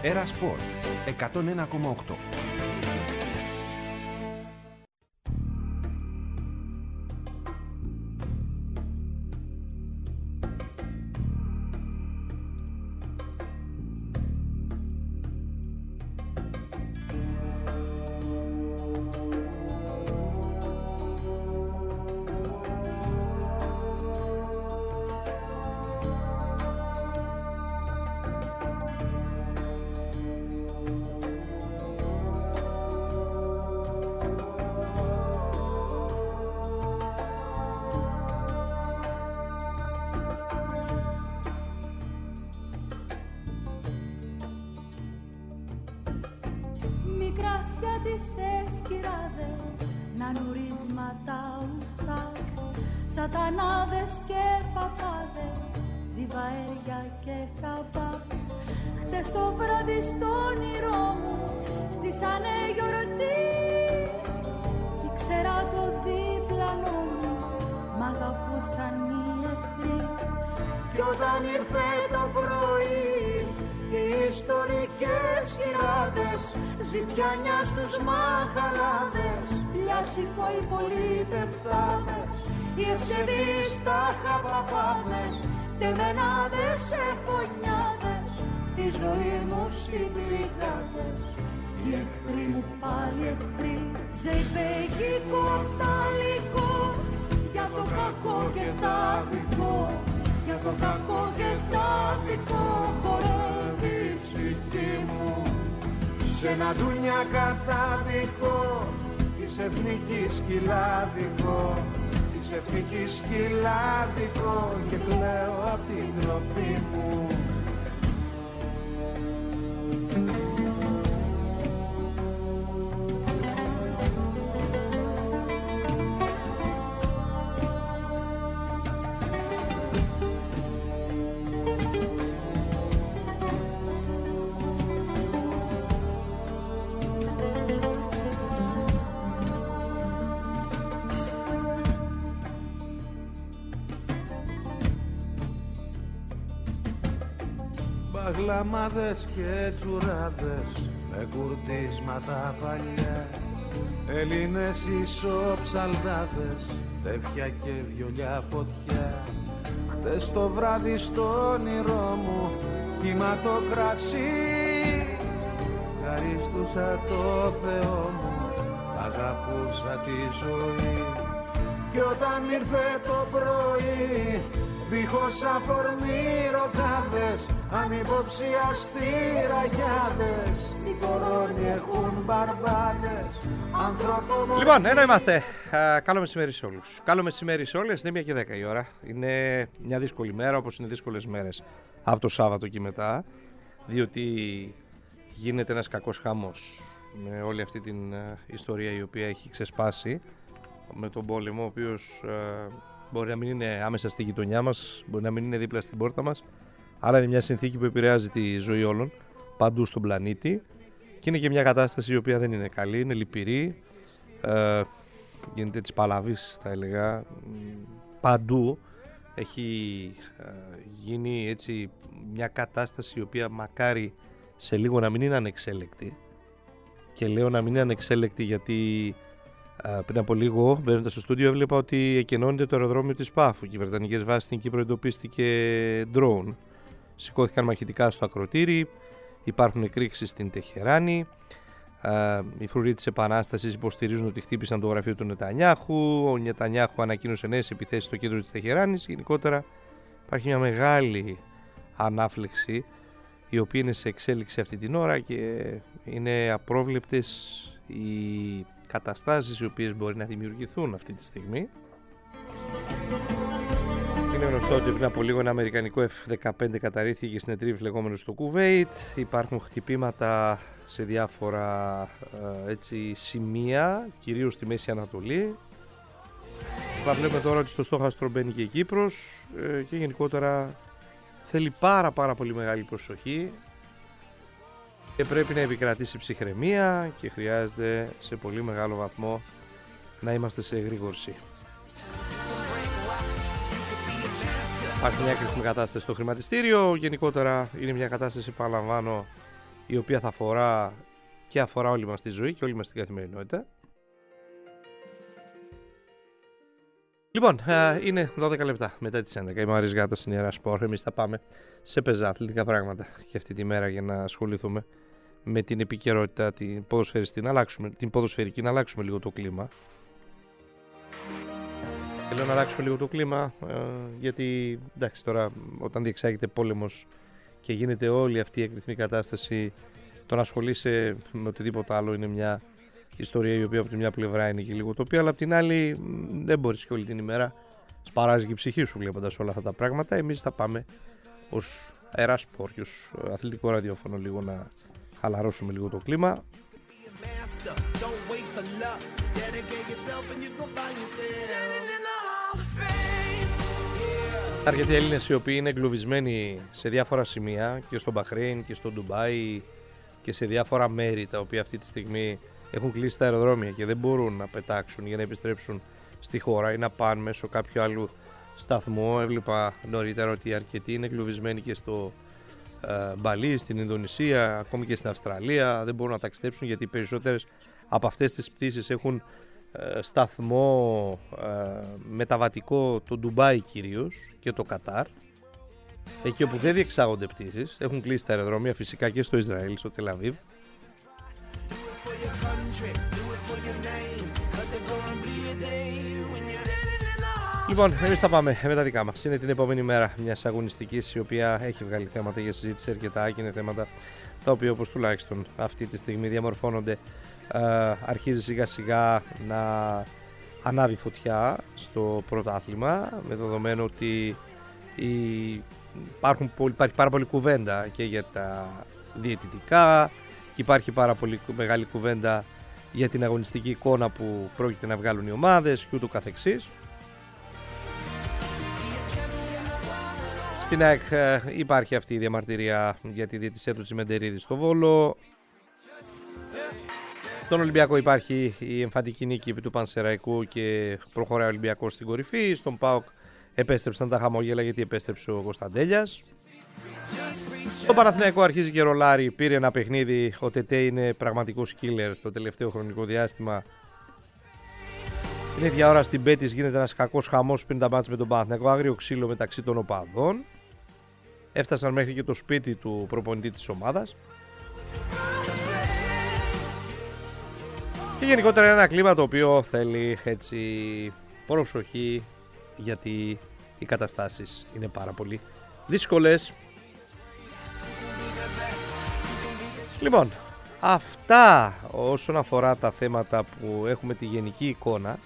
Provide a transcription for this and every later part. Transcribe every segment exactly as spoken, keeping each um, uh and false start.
Έρα Σπορ εκατόν ένα κόμμα οκτώ. Σατανάδες και παπάδες, τζιβαέρια και σαμπάκ. Χτες το βράδυ στο όνειρό μου στήσανε γιορτή. Ήξερα το διπλανό μου, μ' αγαπούσαν οι εχθροί. Κι όταν ήρθε το πρωί, οι ιστορικές χειράδες, ζητιάνια στους μαχαλάδες, πλιάτσικο οι πολιτευτάδες, οι ευσεβείς τα χαπαπάδες, τεμενάδες εφωνιάδες, τη ζωή μου συμπληγάδες, οι εχθροί μου πάλι εχθροί. Ζεϊπέκικο πταλικό, για το κακό και τα δικό, για το κακό και τα δικό, χορεύει η ψυχή μου σε ένα ντούνια κατάδικο της εθνικής κοιλάδικο, της εθνικής κοιλάδικο, και κλαίω απ' την ντροπή μου. Μπαγλαμάδες και τσουράδες με κουρτίσματα παλιά, Έλληνες ισοψαλδάδες, τέφια και βιολιά φωτιά. Χτες το βράδυ στο όνειρό μου χύμα το κρασί, ευχαριστούσα το Θεό μου, αγαπούσα τη ζωή. Κι όταν ήρθε το πρωί, δίχως αφορμή ροκάδες, ανυποψιαστοί ραγιάδες, στην κορώνη έχουν μπαρμπάδες, άνθρωπο... Λοιπόν, εδώ είμαστε. Α, καλό μεσημέρι σε όλους. Καλό μεσημέρι σε όλες. Είναι μία και δέκα η ώρα. Είναι μια δύσκολη μέρα, όπως είναι δύσκολες μέρες από το Σάββατο και μετά, διότι γίνεται ένας κακός χαμός με όλη αυτή την uh, ιστορία η οποία έχει ξεσπάσει με τον πόλεμο, ο οποίος uh, μπορεί να μην είναι άμεσα στη γειτονιά μας, μπορεί να μην είναι δίπλα στην πόρτα μας, αλλά είναι μια συνθήκη που επηρεάζει τη ζωή όλων παντού στον πλανήτη και είναι και μια κατάσταση η οποία δεν είναι καλή, είναι λυπηρή, ε, γίνεται της παλαβής θα έλεγα παντού. Έχει ε, γίνει έτσι μια κατάσταση η οποία μακάρι σε λίγο να μην είναι ανεξέλεκτη, και λέω να μην είναι ανεξέλεκτη γιατί Uh, πριν από λίγο, μπαίνοντας στο στούντιο, έβλεπα ότι εκενώνεται το αεροδρόμιο της Πάφου και οι βρετανικές βάσεις στην Κύπρο εντοπίστηκε drone. Σηκώθηκαν μαχητικά στο ακροτήρι, υπάρχουν εκρήξεις στην Τεχεράνη. Uh, οι φρουροί της Επανάστασης υποστηρίζουν ότι χτύπησαν το γραφείο του Νετανιάχου. Ο Νετανιάχου ανακοίνωσε νέες επιθέσεις στο κέντρο της Τεχεράνης. Γενικότερα υπάρχει μια μεγάλη ανάφλεξη η οποία είναι σε εξέλιξη αυτή την ώρα και είναι απρόβλεπτες οι καταστάσεις οι οποίες μπορεί να δημιουργηθούν αυτή τη στιγμή. Είναι γνωστό ότι πριν από λίγο ένα αμερικανικό εφ δεκαπέντε καταρρίφθηκε στην ετρίβη λεγόμενο στο Κουβέιτ. Υπάρχουν χτυπήματα σε διάφορα ε, έτσι, σημεία, κυρίως στη Μέση Ανατολή. Θα βλέπουμε τώρα ότι στο στόχαστρο μπαίνει και η Κύπρος ε, και γενικότερα θέλει πάρα πάρα πολύ μεγάλη προσοχή και πρέπει να επικρατήσει ψυχραιμία και χρειάζεται σε πολύ μεγάλο βαθμό να είμαστε σε εγρήγορση. Υπάρχει μια κρίσιμη κατάσταση στο χρηματιστήριο. Γενικότερα είναι μια κατάσταση, παραλαμβάνω, η οποία θα αφορά και αφορά όλη μας τη ζωή και όλη μας την καθημερινότητα. Λοιπόν, είναι δώδεκα λεπτά μετά τις έντεκα. Είμαι ο Άρης Γάτας στην Ιερά Σπορ. Εμείς θα πάμε σε πεζά αθλητικά πράγματα και αυτή τη μέρα για να ασχοληθούμε με την επικαιρότητα, την ποδοσφαιρική, να αλλάξουμε, την ποδοσφαιρική, να αλλάξουμε λίγο το κλίμα. Θέλω να αλλάξουμε λίγο το κλίμα, γιατί εντάξει, τώρα όταν διεξάγεται πόλεμος και γίνεται όλη αυτή η εκρηθμή κατάσταση, το να ασχολείσαι με οτιδήποτε άλλο είναι μια ιστορία η οποία από τη μια πλευρά είναι και λίγο τοπία, αλλά από την άλλη δεν μπορείς και όλη την ημέρα, σπαράζει και η ψυχή σου βλέποντας όλα αυτά τα πράγματα. Εμείς θα πάμε ως Ιερά Σπορ και ως αθλητικό ραδιόφωνο λίγο να χαλαρώσουμε λίγο το κλίμα. Αρκετοί Έλληνες οι οποίοι είναι εγκλωβισμένοι σε διάφορα σημεία και στο Μπαχρέιν και στο Ντουμπάι και σε διάφορα μέρη τα οποία αυτή τη στιγμή έχουν κλείσει τα αεροδρόμια και δεν μπορούν να πετάξουν για να επιστρέψουν στη χώρα ή να πάνε μέσω κάποιου άλλου σταθμού. Έβλεπα νωρίτερα ότι αρκετοί είναι εγκλωβισμένοι και στο ε, Μπαλί, στην Ινδονησία, ακόμη και στην Αυστραλία. Δεν μπορούν να ταξιδέψουν γιατί οι περισσότερες από αυτές τις πτήσεις έχουν ε, σταθμό ε, μεταβατικό το Ντουμπάι κυρίως και το Κατάρ. Εκεί όπου δεν διεξάγονται πτήσεις, έχουν κλείσει τα αεροδρόμια, φυσικά και στο Ισραήλ, στο Τελαβίβ. Λοιπόν, εμείς θα πάμε με τα δικά μας. Είναι την επόμενη μέρα μιας αγωνιστικής η οποία έχει βγάλει θέματα για συζήτηση αρκετά και είναι θέματα τα οποία όπως τουλάχιστον αυτή τη στιγμή διαμορφώνονται. Ε, αρχίζει σιγά σιγά να ανάβει φωτιά στο πρωτάθλημα, με δεδομένο ότι η... υπάρχουν, υπάρχει πάρα πολλή κουβέντα και για τα διαιτητικά και υπάρχει πάρα πολύ μεγάλη κουβέντα για την αγωνιστική εικόνα που πρόκειται να βγάλουν οι ομάδες και ούτω καθεξής. Στην ΑΕΚ υπάρχει αυτή η διαμαρτυρία για τη διαιτησία του Τσιμεντερίδη στο Βόλο. Στον Ολυμπιακό υπάρχει η εμφαντική νίκη του Πανσεραϊκού και προχωράει ο Ολυμπιακός στην κορυφή. Στον ΠΑΟΚ επέστρεψαν τα χαμόγελα γιατί επέστρεψε ο Κωνσταντέλιας. Το Παναθηναϊκό αρχίζει και ρολάρι, πήρε ένα παιχνίδι. Ο Τετέ είναι πραγματικός killer το τελευταίο χρονικό διάστημα. Την ίδια ώρα στην Πέτης γίνεται ένας κακός χαμός πριν τα μάτς με τον Παναθηναϊκό. Άγριο ξύλο μεταξύ των οπαδών. Έφτασαν μέχρι και το σπίτι του προπονητή της ομάδας. Και γενικότερα είναι ένα κλίμα το οποίο θέλει έτσι προσοχή, γιατί οι καταστάσεις είναι πάρα πολύ δύσκολες. Λοιπόν, αυτά όσον αφορά τα θέματα που έχουμε τη γενική εικόνα.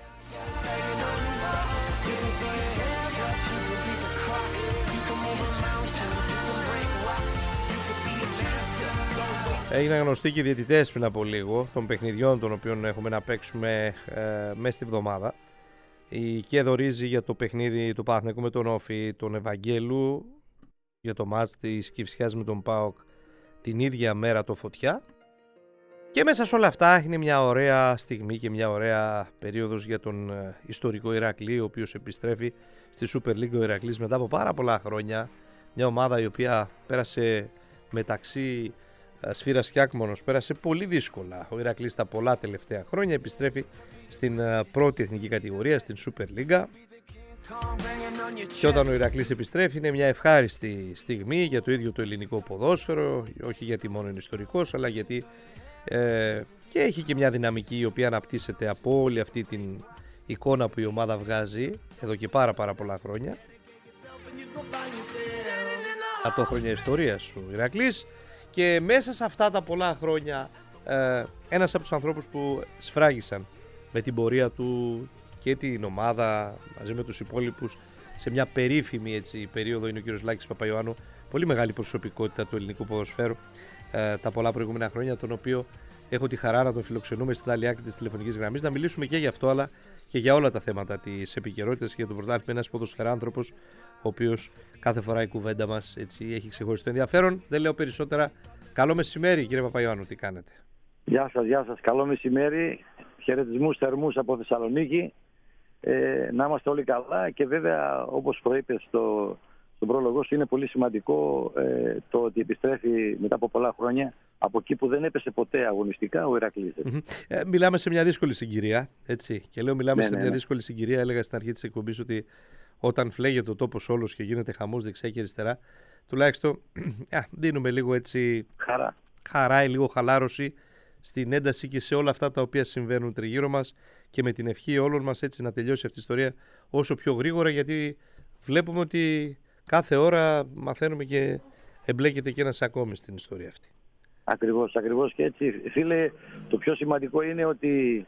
Έγιναν γνωστοί και οι διαιτητές πριν από λίγο των παιχνιδιών των οποίων έχουμε να παίξουμε ε, μέσα στη βδομάδα. Η Κέδο ρίζει για το παιχνίδι του Παναθηναϊκού με τον Όφη, τον Ευαγγέλου για το μάτς της Κηφισιάς με τον ΠΑΟΚ την ίδια μέρα το Φωτιά. Και μέσα σε όλα αυτά είναι μια ωραία στιγμή και μια ωραία περίοδος για τον ιστορικό Ηρακλή, ο οποίος επιστρέφει στη Super League ο Ηρακλής μετά από πάρα πολλά χρόνια. Μια ομάδα η οποία πέρασε μεταξύ σφύρας και άκμονος, πέρασε πολύ δύσκολα. Ο Ηρακλής τα πολλά τελευταία χρόνια επιστρέφει στην πρώτη εθνική κατηγορία, στην Super League. Και όταν ο Ηρακλής επιστρέφει είναι μια ευχάριστη στιγμή για το ίδιο το ελληνικό ποδόσφαιρο, όχι γιατί μόνο είναι ιστορικός, αλλά γιατί ε, και έχει και μια δυναμική η οποία αναπτύσσεται από όλη αυτή την εικόνα που η ομάδα βγάζει εδώ και πάρα πάρα πολλά χρόνια. εκατό χρόνια ιστορίας ο Ηρακλής, και μέσα σε αυτά τα πολλά χρόνια ε, ένας από τους ανθρώπους που σφράγισαν με την πορεία του και την ομάδα μαζί με τους υπόλοιπους σε μια περίφημη έτσι, περίοδο είναι ο κύριος Λάκης Παπαϊωάννου, πολύ μεγάλη προσωπικότητα του ελληνικού ποδοσφαίρου ε, τα πολλά προηγούμενα χρόνια, τον οποίο έχω τη χαρά να τον φιλοξενούμε στην άλλη άκρη της τηλεφωνικής γραμμής, να μιλήσουμε και για αυτό αλλά και για όλα τα θέματα της επικαιρότητας και για τον πρωτάθλημα. Ένας ποδοσφαιράνθρωπος ο οποίος κάθε φορά η κουβέντα μας έτσι, έχει ξεχωριστό ενδιαφέρον. Δεν λέω περισσότερα. Καλό μεσημέρι κύριε Παπαϊωάννου, τι κάνετε? Γεια σας, γεια σας. Καλό μεσημέρι. Χαιρετισμούς θερμούς από Θεσσαλονίκη. Ε, να είμαστε όλοι καλά και βέβαια όπως προείπες στο, στον πρόλογο σου, είναι πολύ σημαντικό ε, το ότι επιστρέφει μετά από πολλά χρόνια από εκεί που δεν έπεσε ποτέ αγωνιστικά ο Ηρακλής. Mm-hmm. Ε, μιλάμε σε μια δύσκολη συγκυρία, έτσι. Και λέω μιλάμε ναι, σε ναι, μια ναι. δύσκολη συγκυρία. Έλεγα στην αρχή της εκπομπής ότι όταν φλέγεται ο τόπος όλος και γίνεται χαμός δεξιά και αριστερά, τουλάχιστον α, δίνουμε λίγο έτσι χαρά. χαρά ή λίγο χαλάρωση στην ένταση και σε όλα αυτά τα οποία συμβαίνουν τριγύρω μας, και με την ευχή όλων μας έτσι να τελειώσει αυτή η ιστορία όσο πιο γρήγορα, γιατί βλέπουμε ότι κάθε ώρα μαθαίνουμε και εμπλέκεται και ένας ακόμη στην ιστορία αυτή. Ακριβώς, ακριβώς και έτσι. Φίλε, το πιο σημαντικό είναι ότι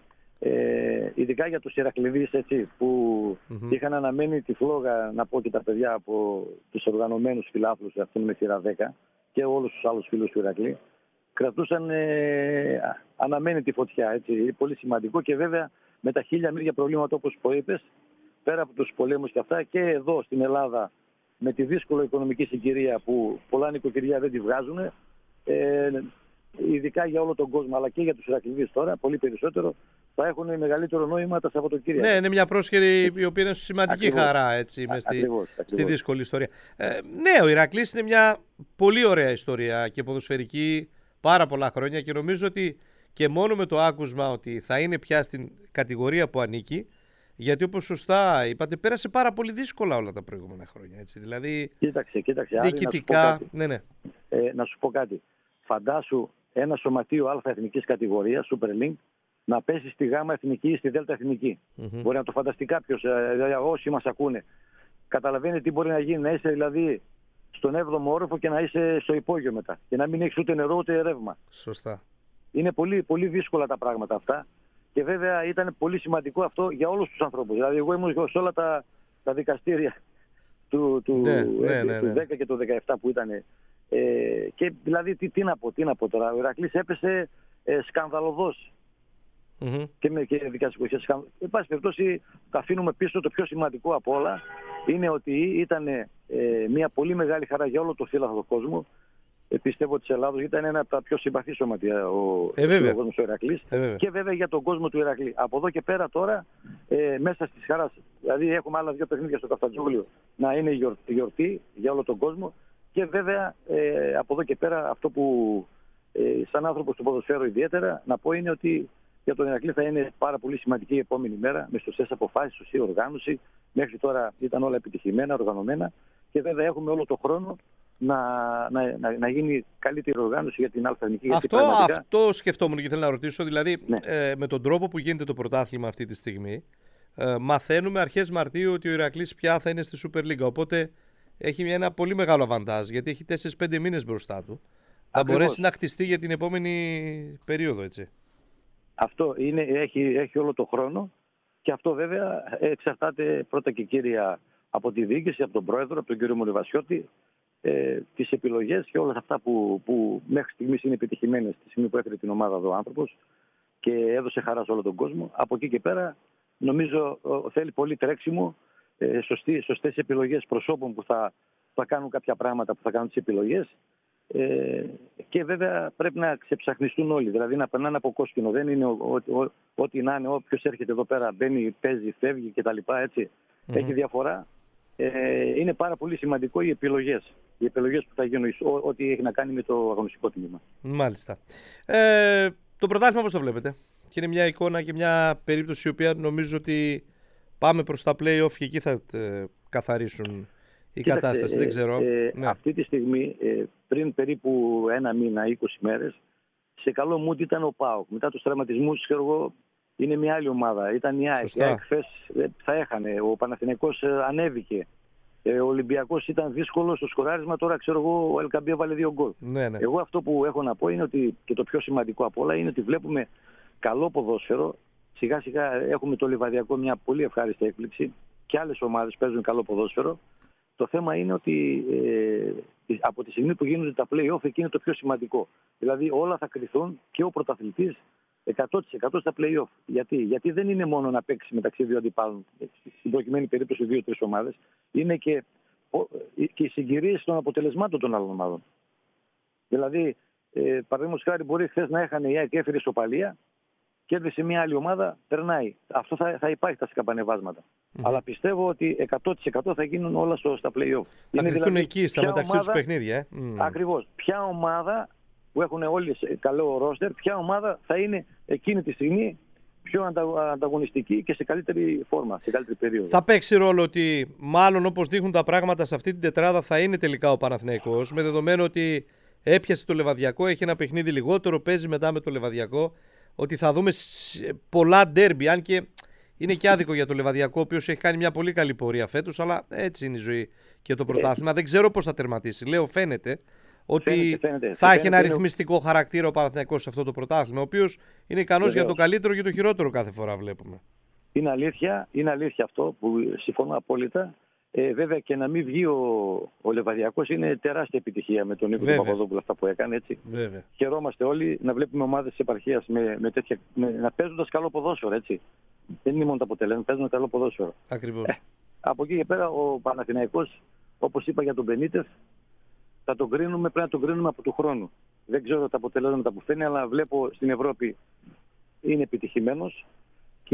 ε, ειδικά για τους Ηρακληδείς, έτσι, που mm-hmm. είχαν αναμένει τη φλόγα, να πω και τα παιδιά από τους οργανωμένους φιλάθλους, αυτήν με σειρά δέκα, και όλους τους άλλους φίλους του Ηρακλή, κρατούσαν ε, αναμένει τη φωτιά, έτσι. Είναι πολύ σημαντικό, και βέβαια με τα χίλια μύρια προβλήματα, όπως το είπες, πέρα από τους πολέμους και αυτά, και εδώ στην Ελλάδα με τη δύσκολη οικονομική συγκυρία που πολλά νοικοκυριά δεν τη βγάζουν, ε, ειδικά για όλο τον κόσμο, αλλά και για τους Ηρακληδείς τώρα, πολύ περισσότερο, θα έχουν μεγαλύτερο νόημα τα Σαββατοκύριακα. Ναι, είναι μια πρόσχερη η οποία είναι σημαντική ακριβώς. Χαρά, έτσι, μες στη, ακριβώς, ακριβώς. στη δύσκολη ιστορία. Ε, ναι, ο Ηρακλής είναι μια πολύ ωραία ιστορία και ποδοσφαιρική πάρα πολλά χρόνια, και νομίζω ότι και μόνο με το άκουσμα ότι θα είναι πια στην κατηγορία που ανήκει, γιατί όπως σωστά είπατε, πέρασε πάρα πολύ δύσκολα όλα τα προηγούμενα χρόνια. Έτσι. Δηλαδή, κοίταξε, κοίταξε. διοικητικά. Ναι, ναι. Ε, να σου πω κάτι. Φαντάσου ένα σωματείο Α εθνικής κατηγορίας, Super League, να πέσει στη Γ εθνική ή στη Δ εθνική. Mm-hmm. Μπορεί να το φανταστεί κάποιος, δηλαδή όσοι μας ακούνε. Καταλαβαίνει τι μπορεί να γίνει, να είσαι δηλαδή στον έβδομο όροφο και να είσαι στο υπόγειο μετά. Και να μην έχεις ούτε νερό ούτε ρεύμα. Σωστά. Είναι πολύ, πολύ δύσκολα τα πράγματα αυτά. Και βέβαια ήταν πολύ σημαντικό αυτό για όλους τους ανθρώπους. Δηλαδή, εγώ ήμουν σε όλα τα, τα δικαστήρια του, του, ναι, ναι, ναι, ναι. του δέκα και του δεκαεπτά που ήταν. Ε, και δηλαδή, τι, τι να πω, τι να πω τώρα. Ο Ηρακλής έπεσε ε, σκανδαλωδώς. Mm-hmm. Και με και δικαστικό. Εν πάση περιπτώσει, τα αφήνουμε πίσω. Το πιο σημαντικό από όλα είναι ότι ήταν ε, μια πολύ μεγάλη χαρά για όλο το φύλαθλο κόσμο. Ε, πιστεύω της Ελλάδος, ήταν ένα από τα πιο συμπαθή σωματεία ο, ε, ο κόσμος του Ηρακλής, ε, βέβαια. Και βέβαια για τον κόσμο του Ηρακλή. Από εδώ και πέρα τώρα, ε, μέσα στις χαράς, δηλαδή έχουμε άλλα δύο παιχνίδια στο Καφτατζόγλιο, να είναι γιορτή, γιορτή για όλο τον κόσμο, και βέβαια ε, από εδώ και πέρα αυτό που ε, σαν άνθρωπος του ποδοσφαίρου ιδιαίτερα να πω είναι ότι για τον Ηρακλή θα είναι πάρα πολύ σημαντική η επόμενη μέρα, με σωστές αποφάσεις, σωστή οργάνωση. Μέχρι τώρα ήταν όλα επιτυχημένα, οργανωμένα, και βέβαια έχουμε όλο το χρόνο Να, να, να, να γίνει καλύτερη οργάνωση για την Α εθνική. Αυτό, πραγματικά... αυτό σκεφτόμουν και θέλω να ρωτήσω. Δηλαδή, ναι. ε, με τον τρόπο που γίνεται το πρωτάθλημα αυτή τη στιγμή, ε, μαθαίνουμε αρχές Μαρτίου ότι ο Ηρακλής πια θα είναι στη Super League. Οπότε έχει μια, ένα πολύ μεγάλο αβαντάζ, γιατί έχει τέσσερις πέντε μήνες μπροστά του. Θα μπορέσει να χτιστεί για την επόμενη περίοδο, έτσι. Αυτό είναι, έχει, έχει όλο το χρόνο, και αυτό βέβαια εξαρτάται πρώτα και κύρια από τη διοίκηση, από τον πρόεδρο, από τον κύριο Μολυβασιώτη. Ε, τις επιλογές και όλα αυτά που, που μέχρι στιγμής είναι επιτυχημένες στη στιγμή που έφερε την ομάδα εδώ ο άνθρωπος και έδωσε χαρά σε όλο τον κόσμο. Από εκεί και πέρα νομίζω θέλει πολύ τρέξιμο, ε, σωστή, σωστές επιλογές προσώπων που θα, θα κάνουν κάποια πράγματα, που θα κάνουν τις επιλογές, ε, και βέβαια πρέπει να ξεψαχνιστούν όλοι, δηλαδή να περνάνε από κόσκινο. Δεν είναι ό,τι να είναι, όποιος έρχεται εδώ πέρα μπαίνει, παίζει, φεύγει κτλ. Έτσι. Mm-hmm. Έχει διαφορά. Ε, είναι πάρα πολύ σημαντικό οι επιλογές. Οι επιλογές που θα γίνουν, ό,τι έχει να κάνει με το αγωνιστικό τμήμα. Μάλιστα. Ε, το πρωτάθλημα πώς το βλέπετε? Και είναι μια εικόνα και μια περίπτωση η οποία νομίζω ότι πάμε προς τα play-off και εκεί θα ε, καθαρίσουν η Κοίταξε, κατάσταση. Ε, Δεν ξέρω. Ε, ναι. Αυτή τη στιγμή, ε, πριν περίπου ένα μήνα, είκοσι μέρες, σε καλό mood ήταν ο ΠΑΟΚ. Μετά τους τραυματισμούς, ξέρω εγώ, είναι μια άλλη ομάδα. Ήταν η ΑΕΚ. Η ΑΕΚ χθες θα έχανε. Ο Παναθηναϊκός ανέβηκε. Ο Ολυμπιακός ήταν δύσκολο στο σκοράρισμα. Τώρα ξέρω εγώ ο Ελκαμπή έβαλε δύο γκολ. Ναι, ναι. Εγώ αυτό που έχω να πω είναι ότι, και το πιο σημαντικό από όλα, είναι ότι βλέπουμε καλό ποδόσφαιρο. Σιγά σιγά έχουμε το Λιβαδιακό, μια πολύ ευχάριστη έκπληξη. Και άλλες ομάδες παίζουν καλό ποδόσφαιρο. Το θέμα είναι ότι ε, από τη στιγμή που γίνονται τα play-off, εκεί είναι το πιο σημαντικό. Δηλαδή όλα θα κριθούν, και ο πρωταθλητής εκατό τοις εκατό στα play-off. Γιατί? Γιατί δεν είναι μόνο να παίξει μεταξύ δύο αντιπάλων, στην προκειμένη περίπτωση δύο-τρεις ομάδες, είναι και, και οι συγκυρίες των αποτελεσμάτων των άλλων ομάδων. Δηλαδή, ε, παραδείγματος χάρη, μπορεί χθες να έχανε η ΑΕΚ, έφερε ισοπαλία κέρδισε μια άλλη ομάδα, περνάει. Αυτό θα, θα υπάρχει τα σκαμπανεβάσματα. Mm-hmm. Αλλά πιστεύω ότι εκατό τοις εκατό θα γίνουν όλα στο, στα play-off. Θα κρυφθούν δηλαδή εκεί, στα μεταξύ ομάδα, τους παιχνίδια. Ε? Mm. Ακριβώς. Ποια ομάδα που έχουν όλοι καλό ρόστερ, ποια ομάδα θα είναι εκείνη τη στιγμή πιο ανταγωνιστική και σε καλύτερη φόρμα, σε καλύτερη περίοδο. Θα παίξει ρόλο ότι μάλλον όπως δείχνουν τα πράγματα σε αυτή την τετράδα θα είναι τελικά ο Παναθηναϊκός, με δεδομένο ότι έπιασε το Λεβαδιακό, έχει ένα παιχνίδι λιγότερο, παίζει μετά με το Λεβαδιακό, ότι θα δούμε πολλά ντέρμπι, αν και είναι και άδικο για το Λεβαδιακό, ο οποίος έχει κάνει μια πολύ καλή πορεία φέτος, αλλά έτσι είναι η ζωή και το πρωτάθλημα. Ε. Δεν ξέρω πώς θα τερματίσει. Λέω φαίνεται ότι φαίνεται, φαίνεται. θα φαίνεται, έχει ένα ρυθμιστικό είναι... χαρακτήρα ο Παναθηναϊκός σε αυτό το πρωτάθλημα, ο οποίος είναι ικανός για το καλύτερο και το χειρότερο κάθε φορά βλέπουμε. Είναι αλήθεια, είναι αλήθεια αυτό που συμφωνώ απόλυτα. Ε, βέβαια και να μην βγει ο, ο Λεβαδιακός είναι τεράστια επιτυχία με τον Νίκο Παπαδόπουλο αυτά που έκανε. Έτσι. Βέβαια. Χαιρόμαστε όλοι να βλέπουμε ομάδες της επαρχίας με, με τέτοια, με, να παίζοντας καλό ποδόσφαιρο. Έτσι. Δεν είναι μόνο τα αποτελέσματα, παίζουν καλό ποδόσφαιρο. Ακριβώς. Ε, από εκεί και πέρα ο Παναθηναϊκός, όπως είπα για τον Μπενίτεφ, θα τον κρίνουμε, πρέπει να τον κρίνουμε από του χρόνου. Δεν ξέρω τα αποτελέσματα που φαίνει, αλλά βλέπω στην Ευρώπη είναι επιτυχημένος και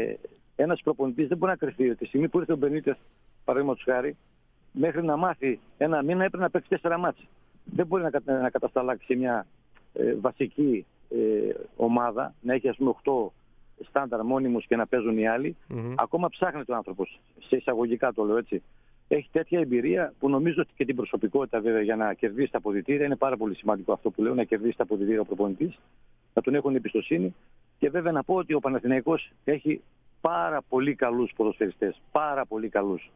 ένας προπονητής δεν μπορεί να κρυφτεί. Τη στιγμή που ήρθε ο Μπενίτεφ, παραδείγματος χάρη, μέχρι να μάθει ένα μήνα έπρεπε να παίξει τέσσερα μάτς. Δεν μπορεί να, κατα... να κατασταλάξει σε μια ε, βασική ε, ομάδα, να έχει ας πούμε οκτώ στάνταρ μόνιμους και να παίζουν οι άλλοι. Mm-hmm. Ακόμα ψάχνεται ο άνθρωπος, σε εισαγωγικά το λέω έτσι. Έχει τέτοια εμπειρία που νομίζω ότι και την προσωπικότητα βέβαια για να κερδίσει τα αποδυτήρια είναι πάρα πολύ σημαντικό αυτό που λέω, να κερδίσει τα αποδυτήρια ο προπονητής, να τον έχουν εμπιστοσύνη. Και βέβαια να πω ότι ο Παναθηναϊκός έχει πάρα πολύ καλούς ποδοσφαιριστές, πάρα πολύ καλούς.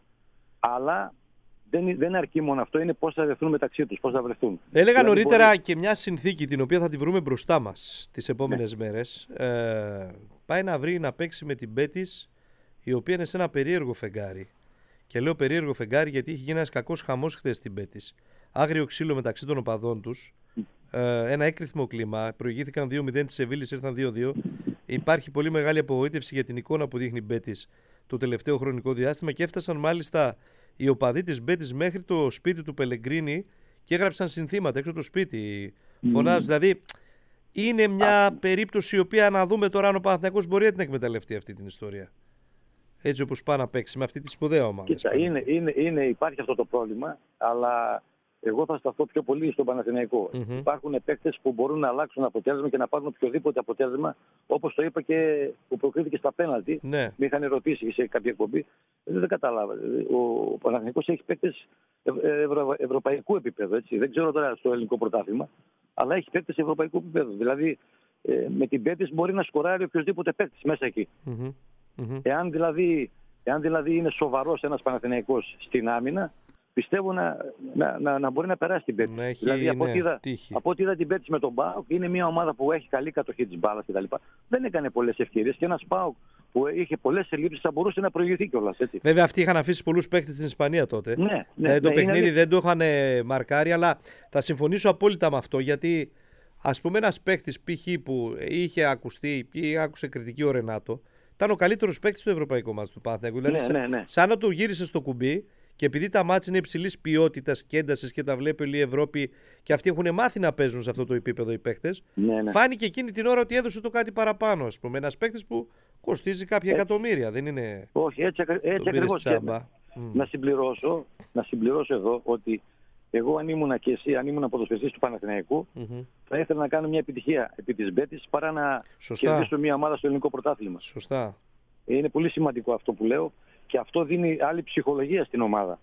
Αλλά δεν, δεν αρκεί μόνο αυτό, είναι πώς θα βρεθούν μεταξύ τους, πώς θα βρεθούν. Έλεγα δηλαδή νωρίτερα μπορεί... και μια συνθήκη την οποία θα τη βρούμε μπροστά μας τις επόμενες ναι. μέρες. Ε, πάει να βρει να παίξει με την Μπέτις, η οποία είναι σε ένα περίεργο φεγγάρι. Και λέω περίεργο φεγγάρι γιατί είχε γίνει ένας κακός χαμός χθες στην Μπέτις. Άγριο ξύλο μεταξύ των οπαδών τους. Ε, ένα έκρηθμο κλίμα. Προηγήθηκαν δύο μηδέν της Σεβίλης, ήρθαν δύο δύο. Υπάρχει πολύ μεγάλη απογοήτευση για την εικόνα που δείχνει η Μπέτις το τελευταίο χρονικό διάστημα και έφτασαν μάλιστα οι οπαδοί της Μπέτις μέχρι το σπίτι του Πελεγκρίνη και έγραψαν συνθήματα έξω από το σπίτι. Mm. Φωνάζουν. Δηλαδή είναι μια ah. περίπτωση η οποία να δούμε τώρα αν ο Παναθηναϊκός μπορεί να την εκμεταλλευτεί αυτή την ιστορία. Έτσι όπως πάει να παίξει με αυτή τη σπουδαία ομάδα. Κοίτα, είναι, είναι, είναι, υπάρχει αυτό το πρόβλημα, αλλά εγώ θα σταθώ πιο πολύ στον Παναθηναϊκό. Mm-hmm. Υπάρχουν παίκτες που μπορούν να αλλάξουν αποτέλεσμα και να πάρουν οποιοδήποτε αποτέλεσμα, όπως το είπα και που προκρίθηκε στα πέναλτι. Ναι. Με είχαν ερωτήσει σε κάποια εκπομπή. Δεν, δεν κατάλαβα. Ο, ο Παναθηναϊκός έχει παίκτες ευρω, ευρωπαϊκού επίπεδου. Έτσι. Δεν ξέρω τώρα στο ελληνικό πρωτάθλημα, αλλά έχει παίκτες ευρωπαϊκού επίπεδου. Δηλαδή ε, με την Μπέτις μπορεί να σκοράρει οποιοδήποτε παίκτης μέσα εκεί. Mm-hmm. Mm-hmm. Εάν, δηλαδή, εάν δηλαδή είναι σοβαρός ένας Παναθηναϊκός στην άμυνα, πιστεύω να, να, να, να μπορεί να περάσει την Μπέτις. Έχει, δηλαδή, από, ναι, ό,τι είδα, από ό,τι είδα την Μπέτις με τον ΠΑΟΚ, είναι μια ομάδα που έχει καλή κατοχή της μπάλας κτλ. Δεν έκανε πολλές ευκαιρίες και ένας ΠΑΟΚ που είχε πολλές ελλείψεις θα μπορούσε να προηγηθεί κιόλας. Έτσι. Βέβαια, αυτοί είχαν αφήσει πολλούς παίκτες στην Ισπανία τότε. Ναι, ναι, ε, το ναι, παιχνίδι είναι... δεν το είχαν μαρκάρει, αλλά θα συμφωνήσω απόλυτα με αυτό γιατί ας πούμε ένας παίκτης π.χ. που είχε ακουστεί ή άκουσε κριτική ο Ρενάτο. Ήταν ο καλύτερος παίκτης στο ευρωπαϊκό μάτς του Παναθηναϊκού. Ναι, δηλαδή, ναι, ναι. σαν να το γύρισε στο κουμπί και επειδή τα μάτς είναι υψηλής ποιότητας και έντασης και τα βλέπει όλη η Ευρώπη και αυτοί έχουν μάθει να παίζουν σε αυτό το επίπεδο οι παίκτες, ναι, ναι. φάνηκε εκείνη την ώρα ότι έδωσε το κάτι παραπάνω. Ας πούμε. Ένας παίκτης που κοστίζει κάποια ε... εκατομμύρια. Δεν είναι. Όχι, έτσι, έτσι ακριβώς. Mm. Να, συμπληρώσω, να συμπληρώσω εδώ ότι εγώ αν ήμουν και εσύ, αν ήμουν ποδοσφαιριστής του Παναθηναϊκού, mm-hmm. θα ήθελα να κάνω μια επιτυχία επί της Μπέτης παρά να Σωστά. κερδίσω μια ομάδα στο ελληνικό πρωτάθλημα. Σωστά. Είναι πολύ σημαντικό αυτό που λέω και αυτό δίνει άλλη ψυχολογία στην ομάδα.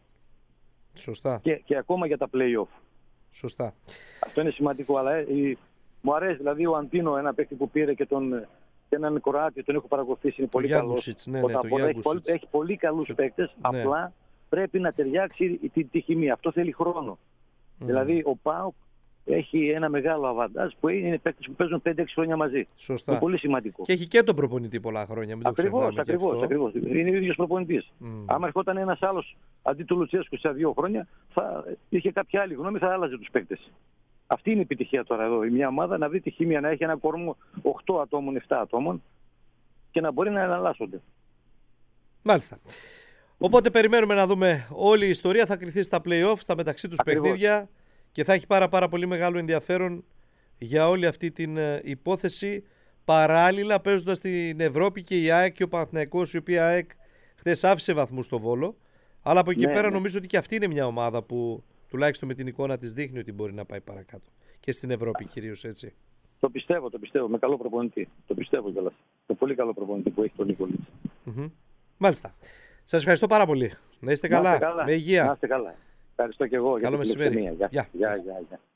Σωστά. Και, και ακόμα για τα play-off. Σωστά. Αυτό είναι σημαντικό. Αλλά ε, η, μου αρέσει δηλαδή ο Αντίνο, ένα παίκτη που πήρε και τον. Και έναν Κροάτι, τον έχω παρακολουθήσει, είναι πολύ καλός. Ναι, ναι, έχει, πολύ, έχει πολύ καλούς και... παίκτες, ναι. Απλά πρέπει να ταιριάξει τη, τη χημεία. Αυτό θέλει χρόνο. Mm. Δηλαδή ο ΠΑΟΚ έχει ένα μεγάλο αβαντάζ που είναι παίκτες που παίζουν πέντε έξι χρόνια μαζί. Σωστά. Είναι πολύ σημαντικό. Και έχει και τον προπονητή πολλά χρόνια. Μην ακριβώς, το ακριβώς, ακριβώς. Είναι ο ίδιος προπονητής. Mm. Άμα ερχόταν ένας άλλος αντί του Λουτσέσκου σε δύο χρόνια, θα είχε κάποια άλλη γνώμη, θα άλλαζε τους παίκτες. Αυτή είναι η επιτυχία τώρα εδώ. Η μια ομάδα να βρει τη χημεία, να έχει ένα κορμό οκτώ ατόμων, επτά ατόμων και να μπορεί να εναλλάσσονται. Μάλιστα. Οπότε περιμένουμε να δούμε όλη η ιστορία. Θα κριθεί στα play-off, στα μεταξύ τους ακριβώς. Παιχνίδια και θα έχει πάρα, πάρα πολύ μεγάλο ενδιαφέρον για όλη αυτή την υπόθεση παράλληλα παίζοντας στην Ευρώπη και η ΑΕΚ και ο Παναθηναϊκός, η οποία ΑΕΚ χθες άφησε βαθμούς στο Βόλο. Αλλά από εκεί Ναι, πέρα ναι. νομίζω ότι και αυτή είναι μια ομάδα που τουλάχιστον με την εικόνα της δείχνει ότι μπορεί να πάει παρακάτω. Και στην Ευρώπη κυρίως, έτσι. Το πιστεύω, το πιστεύω. Με καλό προπονητή. Το πιστεύω κιόλας. Το πολύ καλό προπονητή που έχει τον Νικολίτσα. Mm-hmm. Μάλιστα. Σας ευχαριστώ πάρα πολύ. Να είστε Να καλά. είστε καλά. Με υγεία. Να είστε καλά. Ευχαριστώ και εγώ. Καλό για την μεσημέρι. φιλοξενία. Γεια, Γεια. γεια, γεια, γεια.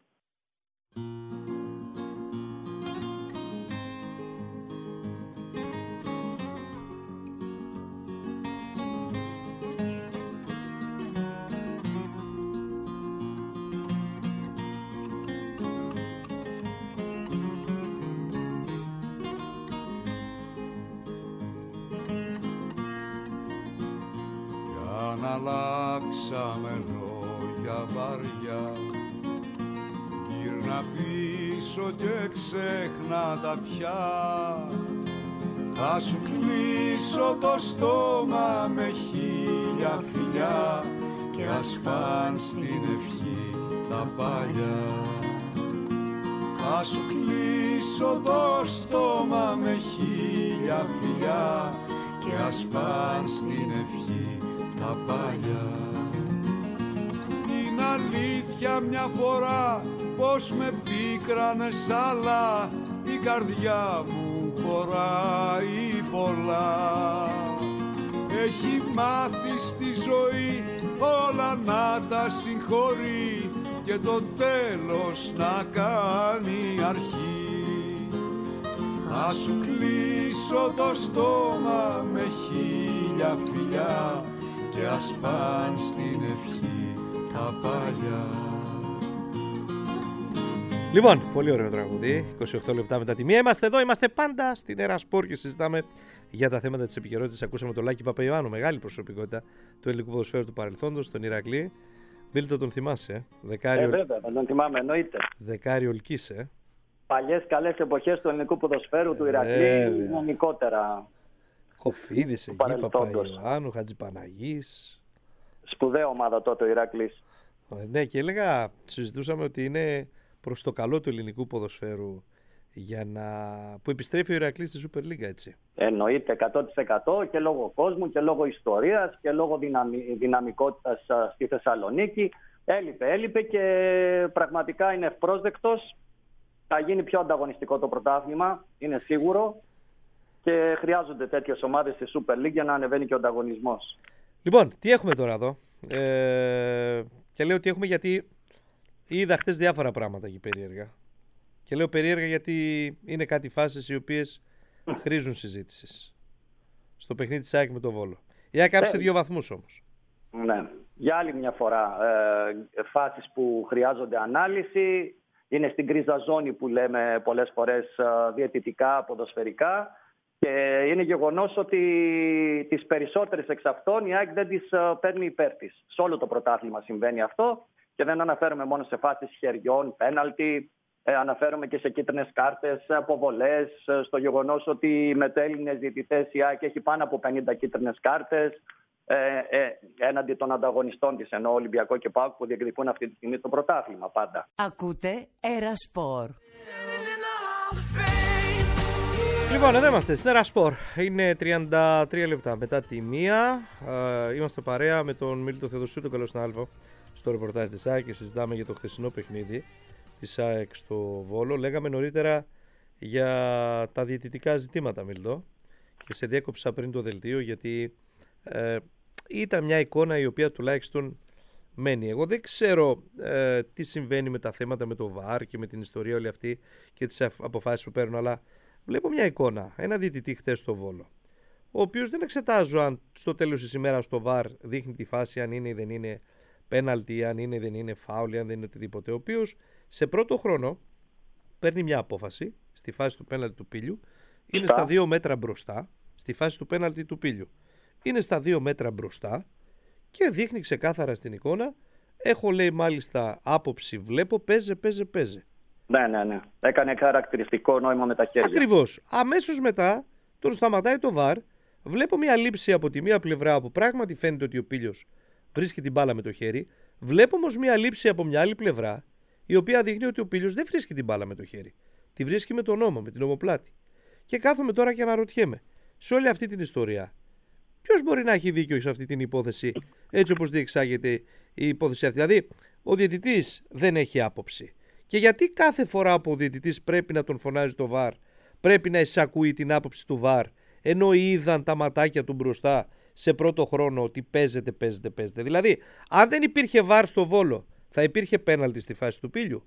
Αν αλλάξαμε λόγια βαριά, γύρνα πίσω και ξέχνα τα πια. Θα σου κλείσω το στόμα με χίλια φιλιά και ας παν στην ευχή τα παλιά. Θα σου κλείσω το στόμα με χίλια φιλιά και ας παν στην ευχή τα παλιά. Είναι αλήθεια μια φορά πως με πίκρανες, αλλά η καρδιά μου χωράει πολλά. Έχει μάθει στη ζωή όλα να τα συγχωρεί και το τέλος να κάνει αρχή. Θα σου κλείσω το στόμα με χίλια φιλιά και ας παν στην ευχή τα παλιά. Λοιπόν, πολύ ωραίο τραγούδι. είκοσι οκτώ λεπτά μετά τη μία. Είμαστε εδώ, είμαστε πάντα στην Έρα Σπορ και συζητάμε για τα θέματα της επικαιρότητας. Ακούσαμε τον Λάκη Παπαϊωάννου, μεγάλη προσωπικότητα του ελληνικού ποδοσφαίρου του παρελθόντος, τον Ηρακλή. Μίλτο, τον θυμάσαι, ε? Δεκάριο... Ε, βέβαια, τον θυμάμαι, εννοείται. Δεκάριο Ολκής, ε? Παλιές καλές εποχές του ελληνικού ποδοσφαίρου του Ηρακλή, Βέβαια. γενικότερα. Κοφίδης εκεί, παρελθόντος. Παπαϊωάννου, Χατζηπαναγής. Σπουδαία ομάδα τότε ο Ηρακλής. Ε, Ναι, και έλεγα, συζητούσαμε ότι είναι προς το καλό του ελληνικού ποδοσφαίρου για να... που επιστρέφει ο Ηρακλής στη Super League, έτσι. Εννοείται εκατό τοις εκατό και λόγω κόσμου και λόγω ιστορίας και λόγω δυναμι... δυναμικότητας α, στη Θεσσαλονίκη. Έλειπε, έλειπε και πραγματικά είναι ευπρόσδεκτος. Θα γίνει πιο ανταγωνιστικό το πρωτάθλημα, είναι σίγουρο. Και χρειάζονται τέτοιες ομάδες στη Super League για να ανεβαίνει και ο ανταγωνισμός. Λοιπόν, τι έχουμε τώρα εδώ. Ε, και λέω ότι έχουμε γιατί είδα χτες διάφορα πράγματα εκεί περίεργα. Και λέω περίεργα γιατί είναι κάτι φάσεις οι οποίες χρήζουν συζήτησης. Στο παιχνίδι της ΑΕΚ με το Βόλο. Η ΑΕΚ άφησε Ε, δύο βαθμούς όμως. Ναι. Για άλλη μια φορά, ε, φάσεις που χρειάζονται ανάλυση. Είναι στην κρίζα ζώνη που λέμε πολλές φορές ε, διαιτητικά, ποδοσφαιρικά. Και είναι γεγονός ότι τις περισσότερες εξ αυτών η ΑΕΚ δεν τις ε, παίρνει υπέρ της. Σε όλο το πρωτάθλημα συμβαίνει αυτό και δεν αναφέρομαι μόνο σε φάσεις χεριών, πέναλτι. Ε, αναφέρομαι και σε κίτρινες κάρτες, αποβολές, ε, στο γεγονός ότι με Έλληνες διαιτητές η ΑΕΚ έχει πάνω από πενήντα κίτρινες κάρτες ε, ε, έναντι των ανταγωνιστών της, ενώ Ολυμπιακό και ΠΑΟΚ που διεκδικούν αυτή τη στιγμή το πρωτάθλημα πάντα. Ακούτε Έρα Σπορ. Λοιπόν, εδώ είμαστε στην Έρα Σπορ. Είναι τριάντα τρία λεπτά μετά τη μία. Ε, είμαστε παρέα με τον Μίλτο Θεοδοσίου, τον καλό συνάδελφο, στο ρεπορτάζ της ΑΕΚ και συζητάμε για το χθεσινό παιχνίδι της ΑΕΚ στο Βόλο. Λέγαμε νωρίτερα για τα διαιτητικά ζητήματα, Μίλτο, και σε διέκοψα πριν το δελτίο γιατί ε, ήταν μια εικόνα η οποία τουλάχιστον μένει. Εγώ δεν ξέρω ε, τι συμβαίνει με τα θέματα με το ΒΑΡ και με την ιστορία όλη αυτή και τις αποφάσεις που παίρνουν, αλλά βλέπω μια εικόνα, ένα διαιτητή χθες στο Βόλο, ο οποίος δεν εξετάζω αν στο τέλος της ημέρας το ΒΑΡ δείχνει τη φάση, αν είναι ή δεν είναι πέναλτι, αν είναι ή δεν είναι φάουλ, αν δεν είναι οτιδήποτε. Ο οποίος σε πρώτο χρόνο παίρνει μια απόφαση στη φάση του πέναλτι του Πήλιου, είναι στα δύο μέτρα μπροστά, στη φάση του πέναλτι του Πήλιου. Είναι στα δύο μέτρα μπροστά και δείχνει ξεκάθαρα στην εικόνα. Έχω, λέει, μάλιστα άποψη, βλέπω, παίζε, παίζε, παίζε. Ναι, ναι, ναι. Έκανε χαρακτηριστικό νόημα με τα χέρια. Ακριβώς. Αμέσως μετά τον σταματάει το ΒΑΡ. Βλέπω μια λήψη από τη μία πλευρά που πράγματι φαίνεται ότι ο Πήλιος βρίσκει την μπάλα με το χέρι. Βλέπω όμως μια λήψη από μια άλλη πλευρά, η οποία δείχνει ότι ο Πήλιος δεν βρίσκει την μπάλα με το χέρι. Τη βρίσκει με τον ώμο, με την ομοπλάτη. Και κάθομαι τώρα και αναρωτιέμαι, σε όλη αυτή την ιστορία, ποιος μπορεί να έχει δίκιο σε αυτή την υπόθεση, έτσι όπως διεξάγεται η υπόθεση αυτή? Δηλαδή, ο διαιτητής δεν έχει άποψη. Και γιατί κάθε φορά που ο διαιτητής πρέπει να τον φωνάζει το βαρ, πρέπει να εισακούει την άποψη του βαρ, ενώ είδαν τα ματάκια του μπροστά σε πρώτο χρόνο ότι παίζεται, παίζεται, παίζεται? Δηλαδή, αν δεν υπήρχε βαρ στο Βόλο, θα υπήρχε πέναλτι στη φάση του Πήλιου?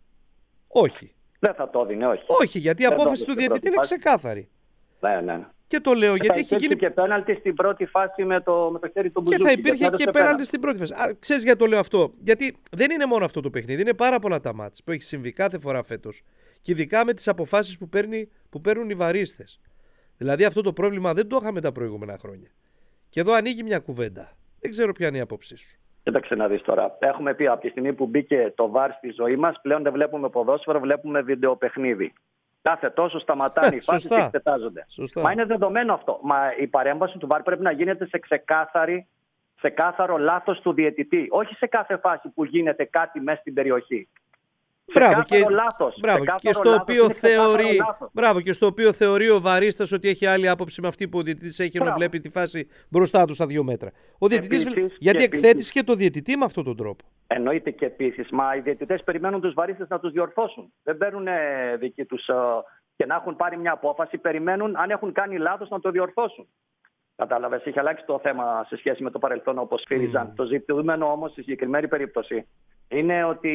Όχι. Δεν θα το έδινε, όχι. Όχι, γιατί η απόφαση του διαιτητή είναι ξεκάθαρη. Ναι, ναι. Και το λέω και γιατί έχει γίνει. Και πέναλτι στην πρώτη φάση με το, με το χέρι του Μπουζούκη. Και θα υπήρχε και πέναλτι στην πρώτη φάση. Α, ξέρεις γιατί το λέω αυτό? Γιατί δεν είναι μόνο αυτό το παιχνίδι. Είναι πάρα πολλά τα μάτς που έχει συμβεί κάθε φορά φέτος. Και ειδικά με τις αποφάσεις που, παίρνει, που παίρνουν οι βαρίστες. Δηλαδή αυτό το πρόβλημα δεν το είχαμε τα προηγούμενα χρόνια. Και εδώ ανοίγει μια κουβέντα. Δεν ξέρω ποια είναι η άποψή σου. Κοίταξε να δεις τώρα. Έχουμε πει από τη στιγμή που μπήκε το βαρ στη ζωή μας, πλέον δεν βλέπουμε ποδόσφαιρο, βλέπουμε βιντεοπαιχνίδι. Κάθε τόσο σταματάνε οι φάσεις και εξετάζονται. Σωστά. Μα είναι δεδομένο αυτό. Μα η παρέμβαση του βαρ πρέπει να γίνεται σε ξεκάθαρη, σε κάθαρο λάθος του διαιτητή. Όχι σε κάθε φάση που γίνεται κάτι μέσα στην περιοχή. Μπράβο, και, λάθος, μπράβο, και, στο λάθος, οποίο θεωρεί, μπράβο, και στο οποίο θεωρεί ο βαρίστας ότι έχει άλλη άποψη με αυτή που ο διαιτητής έχει, ενώ βλέπει τη φάση μπροστά του στα δύο μέτρα. Ο διαιτητής, επίσης, γιατί εκθέτεις και το διαιτητή με αυτόν τον τρόπο. Εννοείται και επίσης, μα οι διαιτητές περιμένουν τους βαρίστες να τους διορθώσουν. Δεν παίρνουν δική τους και να έχουν πάρει μια απόφαση, περιμένουν αν έχουν κάνει λάθος να το διορθώσουν. Κατάλαβες, έχει αλλάξει το θέμα σε σχέση με το παρελθόν όπως φύριζαν. Mm. Το ζητούμενο όμως στη συγκεκριμένη περίπτωση είναι ότι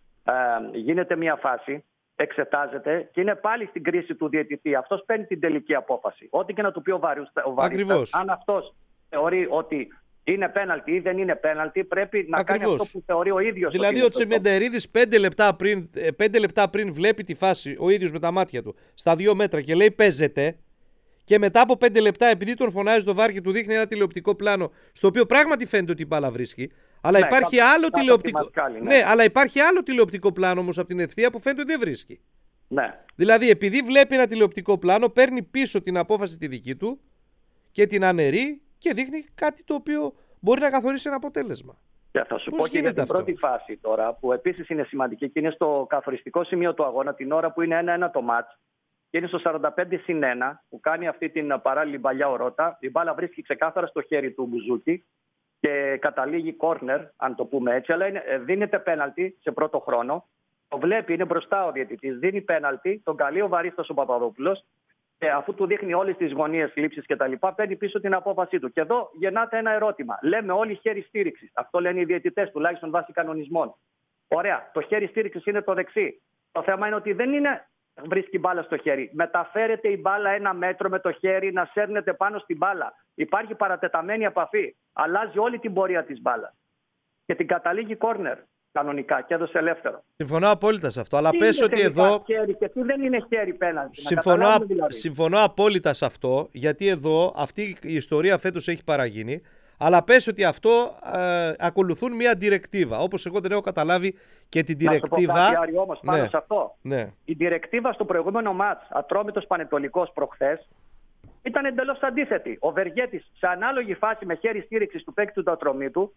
ε, γίνεται μια φάση, εξετάζεται και είναι πάλι στην κρίση του διαιτητή. Αυτός παίρνει την τελική απόφαση. Ό,τι και να του πει ο βαρίστας, αν αυτός θεωρεί ότι είναι πέναλτι ή δεν είναι πέναλτι, πρέπει να Ακριβώς. κάνει αυτό που θεωρεί ο ίδιος. Δηλαδή ο Τσεμεντερίδης πέντε λεπτά πριν, πέντε λεπτά πριν βλέπει τη φάση ο ίδιος με τα μάτια του στα δύο μέτρα και λέει παίζεται, και μετά από πέντε λεπτά, επειδή τον φωνάζει το βάρ και του δείχνει ένα τηλεοπτικό πλάνο, στο οποίο πράγματι φαίνεται ότι η μπάλα βρίσκει, αλλά, ναι, υπάρχει, κά, άλλο τηλεοπτικό... Μασκάλι, ναι. Ναι, αλλά υπάρχει άλλο τηλεοπτικό πλάνο όμως από την ευθεία που φαίνεται ότι δεν βρίσκει. Ναι. Δηλαδή, επειδή βλέπει ένα τηλεοπτικό πλάνο, παίρνει πίσω την απόφαση τη δική του και την αναιρεί και δείχνει κάτι το οποίο μπορεί να καθορίσει ένα αποτέλεσμα. Και θα σου Πώς πω και για την αυτό? πρώτη φάση τώρα, που επίσης είναι σημαντική και είναι στο καθοριστικό σημείο του αγώνα, την ώρα που είναι ένα ένα το μάτς. Και είναι στο σαράντα πέντε συν ένα που κάνει αυτή την παράλληλη μπαλιά ο Ρώτα. Η μπάλα βρίσκει ξεκάθαρα στο χέρι του Μπουζούκη και καταλήγει κόρνερ, αν το πούμε έτσι. Αλλά είναι, δίνεται πέναλτι σε πρώτο χρόνο. Το βλέπει, είναι μπροστά ο διαιτητής. Δίνει πέναλτι, τον καλεί ο βαρίστας ο Παπαδόπουλος. Και αφού του δείχνει όλες τις γωνίες, λήψεις κτλ., παίρνει πίσω την απόφασή του. Και εδώ γεννάται ένα ερώτημα. Λέμε όλοι χέρι στήριξης. Αυτό λένε οι διαιτητές, τουλάχιστον βάσει κανονισμών. Ωραία, το χέρι στήριξης είναι το δεξί. Το θέμα είναι ότι δεν είναι. Βρίσκει μπάλα στο χέρι. Μεταφέρεται η μπάλα ένα μέτρο με το χέρι να σέρνεται πάνω στην μπάλα. Υπάρχει παρατεταμένη επαφή. Αλλάζει όλη την πορεία της μπάλας. Και την καταλήγει κόρνερ κανονικά και έδωσε ελεύθερο. Συμφωνώ απόλυτα σε αυτό. Αλλά πες ότι εδώ. Χέρι και τι δεν είναι χέρι πέναντι. Συμφωνώ, δηλαδή. Συμφωνώ απόλυτα σε αυτό, γιατί εδώ αυτή η ιστορία φέτος έχει παραγίνει. Αλλά πες ότι αυτό ε, ακολουθούν μια διρεκτίβα. Όπως εγώ δεν έχω καταλάβει και την διρεκτίβα. Να σου πω κάτι όμως πάνω ναι. σε αυτό. Ναι. Η διρεκτίβα στο προηγούμενο μάτς, Ατρόμητος Πανετολικός προχθές, ήταν εντελώς αντίθετη. Ο Βεργέτης σε ανάλογη φάση με χέρι στήριξης του παίκτη του Ατρομήτου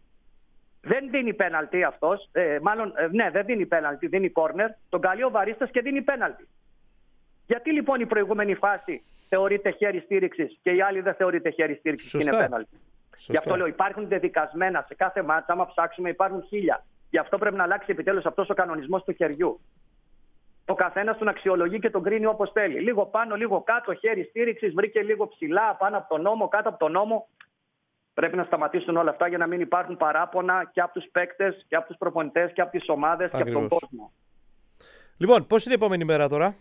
δεν δίνει πέναλτι αυτός. Ε, μάλλον, ε, ναι, δεν δίνει πέναλτι, δίνει κόρνερ. Τον καλεί ο βαρίστας και δίνει πέναλτι. Γιατί λοιπόν η προηγούμενη φάση θεωρείται χέρι στήριξης και η άλλη δεν θεωρείται χέρι στήριξης και είναι πέναλτι? Γι' αυτό λέω, υπάρχουν δεδικασμένα σε κάθε μάτσα. Άμα ψάξουμε, υπάρχουν χίλια. Γι' αυτό πρέπει να αλλάξει επιτέλους αυτός ο κανονισμός του χεριού. Ο καθένας τον αξιολογεί και τον κρίνει όπως θέλει. Λίγο πάνω, λίγο κάτω, χέρι στήριξης, βρήκε λίγο ψηλά, πάνω από τον νόμο, κάτω από τον νόμο. Πρέπει να σταματήσουν όλα αυτά για να μην υπάρχουν παράπονα και από τους παίκτες και από τους προπονητές και από τις ομάδες και από τον κόσμο. Λοιπόν, πώς είναι η επόμενη μέρα τώρα?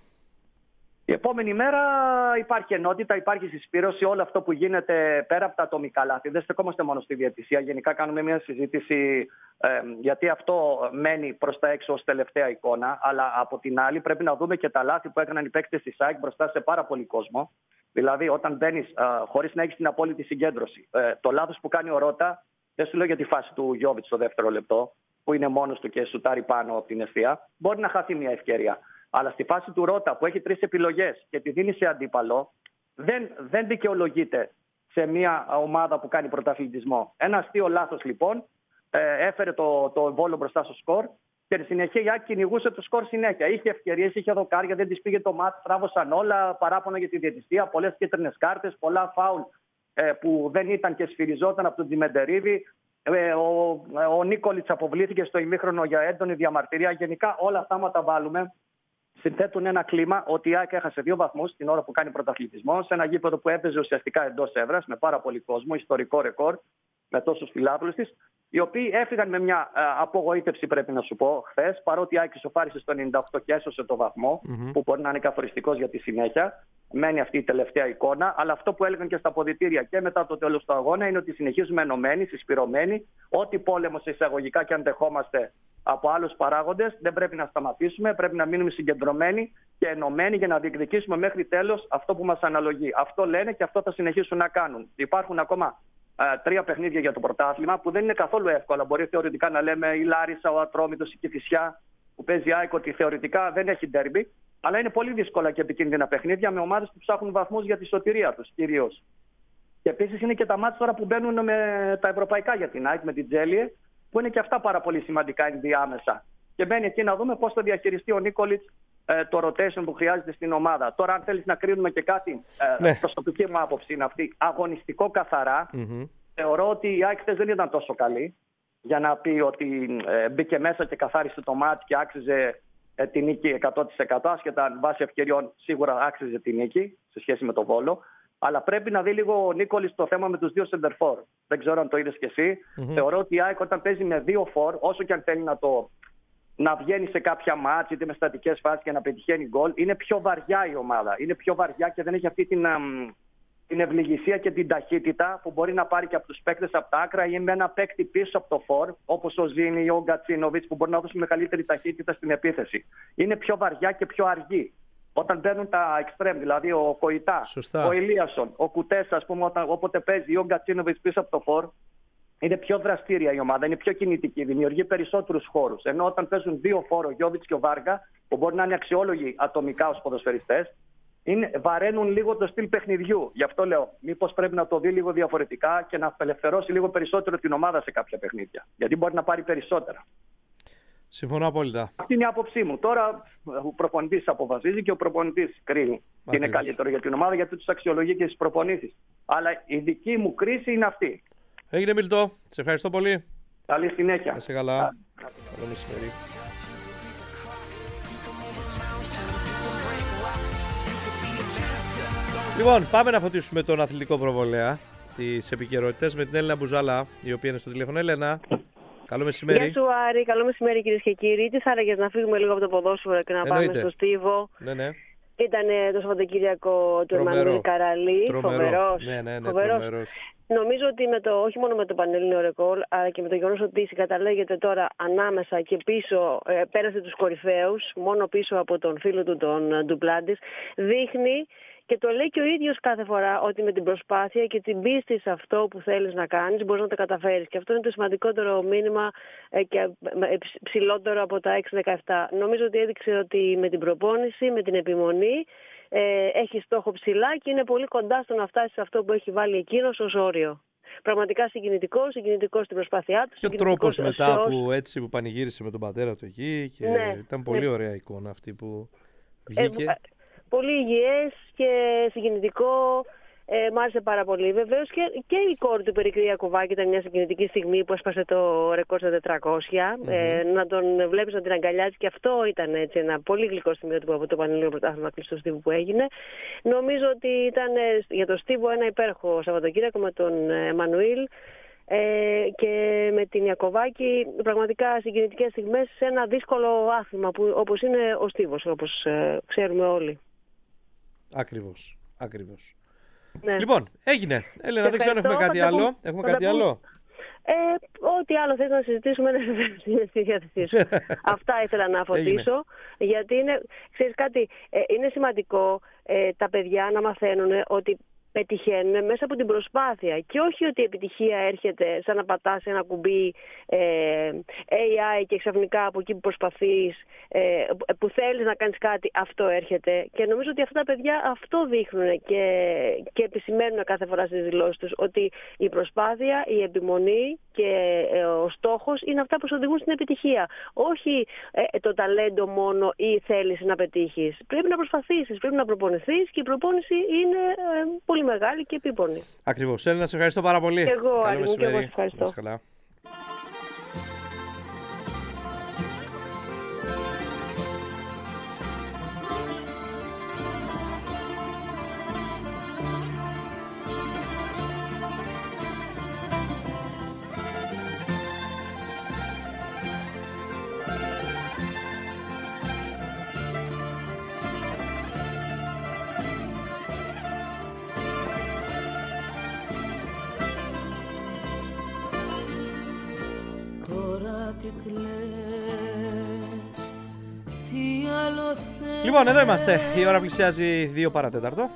Η επόμενη μέρα υπάρχει ενότητα, υπάρχει συσπήρωση. Όλο αυτό που γίνεται πέρα από τα ατομικά λάθη. Δεν στεκόμαστε μόνο στη διαιτησία. Γενικά κάνουμε μια συζήτηση ε, γιατί αυτό μένει προς τα έξω ως τελευταία εικόνα. Αλλά από την άλλη πρέπει να δούμε και τα λάθη που έκαναν οι παίκτες της ΑΕΚ μπροστά σε πάρα πολύ κόσμο. Δηλαδή, όταν μπαίνεις ε, χωρίς να έχεις την απόλυτη συγκέντρωση. Ε, το λάθος που κάνει ο Ρώτα, δεν σου λέω για τη φάση του Γιώβιτς στο δεύτερο λεπτό, που είναι μόνος του και σουτάρει πάνω από την ευθεία, μπορεί να χαθεί μια ευκαιρία. Αλλά στη φάση του Ρώτα που έχει τρεις επιλογές και τη δίνει σε αντίπαλο, δεν, δεν δικαιολογείται σε μια ομάδα που κάνει πρωταθλητισμό. Ένα αστείο λάθος λοιπόν ε, έφερε το, το Βόλο μπροστά στο σκορ Και στη συνεχεία η ΑΕΚ κυνηγούσε το σκορ συνέχεια. Είχε ευκαιρίες, είχε δοκάρια, δεν της πήγε το μάτς, τράβωσαν όλα, παράπονα για τη διαιτησία, πολλές κίτρινες κάρτες, πολλά φάουλ ε, που δεν ήταν και σφυριζόταν από τον Τζιμεντερίδη. Ε, ο ο Νίκολιτς αποβλήθηκε στο ημίχρονο για έντονη διαμαρτυρία. Γενικά όλα αυτά, άμα τα βάλουμε, συνθέτουν ένα κλίμα ότι η ΑΕΚ έχασε δύο βαθμούς την ώρα που κάνει πρωταθλητισμό, σε ένα γήπεδο που έπαιζε ουσιαστικά εντός έδρας, με πάρα πολύ κόσμο, ιστορικό ρεκόρ, με τόσους φιλάθλους της, οι οποίοι έφυγαν με μια ε, απογοήτευση, πρέπει να σου πω, χθες, παρότι η ΑΕΚ ισοφάρισε στο ενενήντα οκτώ και έσωσε το βαθμό, mm-hmm. που μπορεί να είναι καθοριστικός για τη συνέχεια. Μένει αυτή η τελευταία εικόνα, αλλά αυτό που έλεγαν και στα αποδυτήρια και μετά το τέλος του αγώνα είναι ότι συνεχίζουμε ενωμένοι, συσπηρωμένοι. Ό,τι πόλεμο σε εισαγωγικά και αν δεχόμαστε από άλλους παράγοντες, δεν πρέπει να σταματήσουμε. Πρέπει να μείνουμε συγκεντρωμένοι και ενωμένοι για να διεκδικήσουμε μέχρι τέλος αυτό που μας αναλογεί. Αυτό λένε και αυτό θα συνεχίσουν να κάνουν. Υπάρχουν ακόμα ε, τρία παιχνίδια για το πρωτάθλημα που δεν είναι καθόλου εύκολα. Μπορεί θεωρητικά να λέμε η Λάρισα, ο Ατρόμητος, η Κηφισιά, που παίζει η ΑΕΚ, ότι θεωρητικά δεν έχει ντέρμπι. Αλλά είναι πολύ δύσκολα και επικίνδυνα παιχνίδια με ομάδες που ψάχνουν βαθμούς για τη σωτηρία τους κυρίως. Και επίσης είναι και τα μάτς τώρα που μπαίνουν με τα ευρωπαϊκά για την ΑΕΚ, με την Τζέλιε, που είναι και αυτά πάρα πολύ σημαντικά ενδιάμεσα. Και μπαίνει εκεί να δούμε πώς θα διαχειριστεί ο Νίκολιτς ε, το rotation που χρειάζεται στην ομάδα. Τώρα, αν θέλεις να κρίνουμε και κάτι, ε, ναι. προσωπική μου άποψη είναι αυτή, αγωνιστικό καθαρά, mm-hmm. θεωρώ ότι η ΑΕΚ χθες δεν ήταν τόσο καλή για να πει ότι ε, μπήκε μέσα και καθάρισε το μάτς και άξιζε τη νίκη εκατό τοις εκατό, άσχετα αν βάσει ευκαιριών σίγουρα άξιζε τη νίκη σε σχέση με το Βόλο. Αλλά πρέπει να δει λίγο ο Νίκολης το θέμα με τους δύο σεντερφόρ. Δεν ξέρω αν το είδες κι εσύ. Mm-hmm. Θεωρώ ότι η ΑΕΚ όταν παίζει με δύο φορ, όσο και αν θέλει να, το, να βγαίνει σε κάποια μάτς είτε με στατικές φάσεις και να πετυχαίνει γκολ, είναι πιο βαριά η ομάδα. Είναι πιο βαριά και δεν έχει αυτή την, την ευληγησία και την ταχύτητα που μπορεί να πάρει και από τους παίκτες από τα άκρα ή με ένα παίκτη πίσω από το φορ, όπως ο Ζήνη ή ο Γκατσίνοβιτς, που μπορεί να δώσει μεγαλύτερη ταχύτητα στην επίθεση. Είναι πιο βαριά και πιο αργή. Όταν μπαίνουν τα εξτρέμ, δηλαδή ο Κοϊτά, Σωστά. ο Ηλίασον, ο Κουτέσα, ας πούμε, όταν, όποτε παίζει, ή ο Γκατσίνοβιτς πίσω από το φορ, είναι πιο δραστήρια η ομάδα, είναι πιο κινητική, δημιουργεί περισσότερους χώρους. Ενώ όταν παίζουν δύο φόρ, ο Γιώβιτς και ο Βάργα, που μπορεί να είναι αξιόλογοι ατομικά ως ποδοσφαιριστές, είναι, βαραίνουν λίγο το στυλ παιχνιδιού. Γι' αυτό λέω, μήπως πρέπει να το δει λίγο διαφορετικά και να απελευθερώσει λίγο περισσότερο την ομάδα σε κάποια παιχνίδια. Γιατί μπορεί να πάρει περισσότερα. Συμφωνώ απόλυτα. Αυτή είναι η άποψή μου. Τώρα ο προπονητής αποφασίζει και ο προπονητής κρίνει τι είναι καλύτερο για την ομάδα, γιατί τους αξιολογεί και στις προπονήσεις. Αλλά η δική μου κρίση είναι αυτή. Έγινε, Μιλτό. Σε ευχαριστώ πολύ. Καλή συνέχεια. Να σε καλά. Καλό μεσημέρι. Λοιπόν, πάμε να φωτίσουμε τον αθλητικό προβολέα, τις επικαιρότητες με την Έλενα Μπουζάλα, η οποία είναι στο τηλέφωνο. Έλενα, καλό μεσημέρι. Γεια σου, Άρη, καλό μεσημέρι, κυρίες και κύριοι. Τι θα έλεγες να φύγουμε λίγο από το ποδόσφαιρο και να Εννοείται. πάμε στο Στίβο? Ναι, ναι. Ήταν το Σαββατοκύριακο του Εμμανουήλ Καραλή. Φοβερός. Ναι, ναι, ναι, Φοβερός. Νομίζω ότι με το, όχι μόνο με το Πανελλήνιο ρεκόρ, αλλά και με το γεγονός ότι συγκαταλέγεται τώρα ανάμεσα και πίσω, ε, πέρασε τους κορυφαίους, μόνο πίσω από τον φίλο του, τον Ντουπλάντης, δείχνει. Και το λέει και ο ίδιος κάθε φορά ότι με την προσπάθεια και την πίστη σε αυτό που θέλεις να κάνεις μπορείς να τα καταφέρεις. Και αυτό είναι το σημαντικότερο μήνυμα και ψηλότερο από τα έξι δεκαεπτά. Νομίζω ότι έδειξε ότι με την προπόνηση, με την επιμονή ε, έχει στόχο ψηλά και είναι πολύ κοντά στο να φτάσει σε αυτό που έχει βάλει εκείνος ως όριο. Πραγματικά συγκινητικό, συγκινητικό στην προσπάθειά του. Και ο τρόπος μετά που, έτσι, που πανηγύρισε με τον πατέρα του εκεί και ναι, ήταν πολύ ναι. ωραία εικόνα αυτή που βγήκε. Ε, Πολύ υγιές και συγκινητικό, ε, μ' άρεσε πάρα πολύ. Βεβαίως και, και η κόρη του Περικλή Ιακωβάκη ήταν μια συγκινητική στιγμή που έσπασε το ρεκόρ στα τετρακόσια. Mm-hmm. Ε, να τον βλέπεις να την αγκαλιάζει και αυτό ήταν έτσι, ένα πολύ γλυκό σημείο από το Πανελλήνιο Πρωτάθλημα κλειστό Στίβου που έγινε. Νομίζω ότι ήταν για το Στίβο ένα υπέροχο Σαββατοκύριακο με τον Εμμανουήλ. Ε, και με την Ιακωβάκη πραγματικά συγκινητικές στιγμές σε ένα δύσκολο άθλημα που, όπως είναι ο Στίβος, όπως ε, ξέρουμε όλοι. Ακριβώς, ακριβώς. Ναι. Λοιπόν, έγινε. Έλενα, δεν ξέρω αν έχουμε κάτι άλλο. Πούμε, έχουμε κάτι άλλο. Ε, ό,τι άλλο θες να συζητήσουμε είναι στη διάθεσή σου. Αυτά ήθελα να φωτίσω. Γιατί είναι, ξέρεις κάτι, ε, είναι σημαντικό ε, τα παιδιά να μαθαίνουν ότι πετυχαίνουν μέσα από την προσπάθεια και όχι ότι η επιτυχία έρχεται σαν να πατάς ένα κουμπί ε, έι άι και ξαφνικά από εκεί που προσπαθείς, ε, που θέλεις να κάνεις κάτι, αυτό έρχεται. Και νομίζω ότι αυτά τα παιδιά αυτό δείχνουν και, και επισημαίνουν κάθε φορά στις δηλώσεις τους, ότι η προσπάθεια, η επιμονή και ε, ο στόχος είναι αυτά που σου οδηγούν στην επιτυχία. Όχι ε, το ταλέντο μόνο ή θέλεις να πετύχεις. Πρέπει να προσπαθήσεις, πρέπει να προπονηθείς και η προπόνηση είναι ε, πολύ μεγάλη και επίπονη. Ακριβώς. Έλληνα, σε ευχαριστώ πάρα πολύ. Και εγώ, Άλλη μου, και εγώ σε ευχαριστώ. Λοιπόν, εδώ είμαστε. Η ώρα πλησιάζει δύο παρατέταρτο.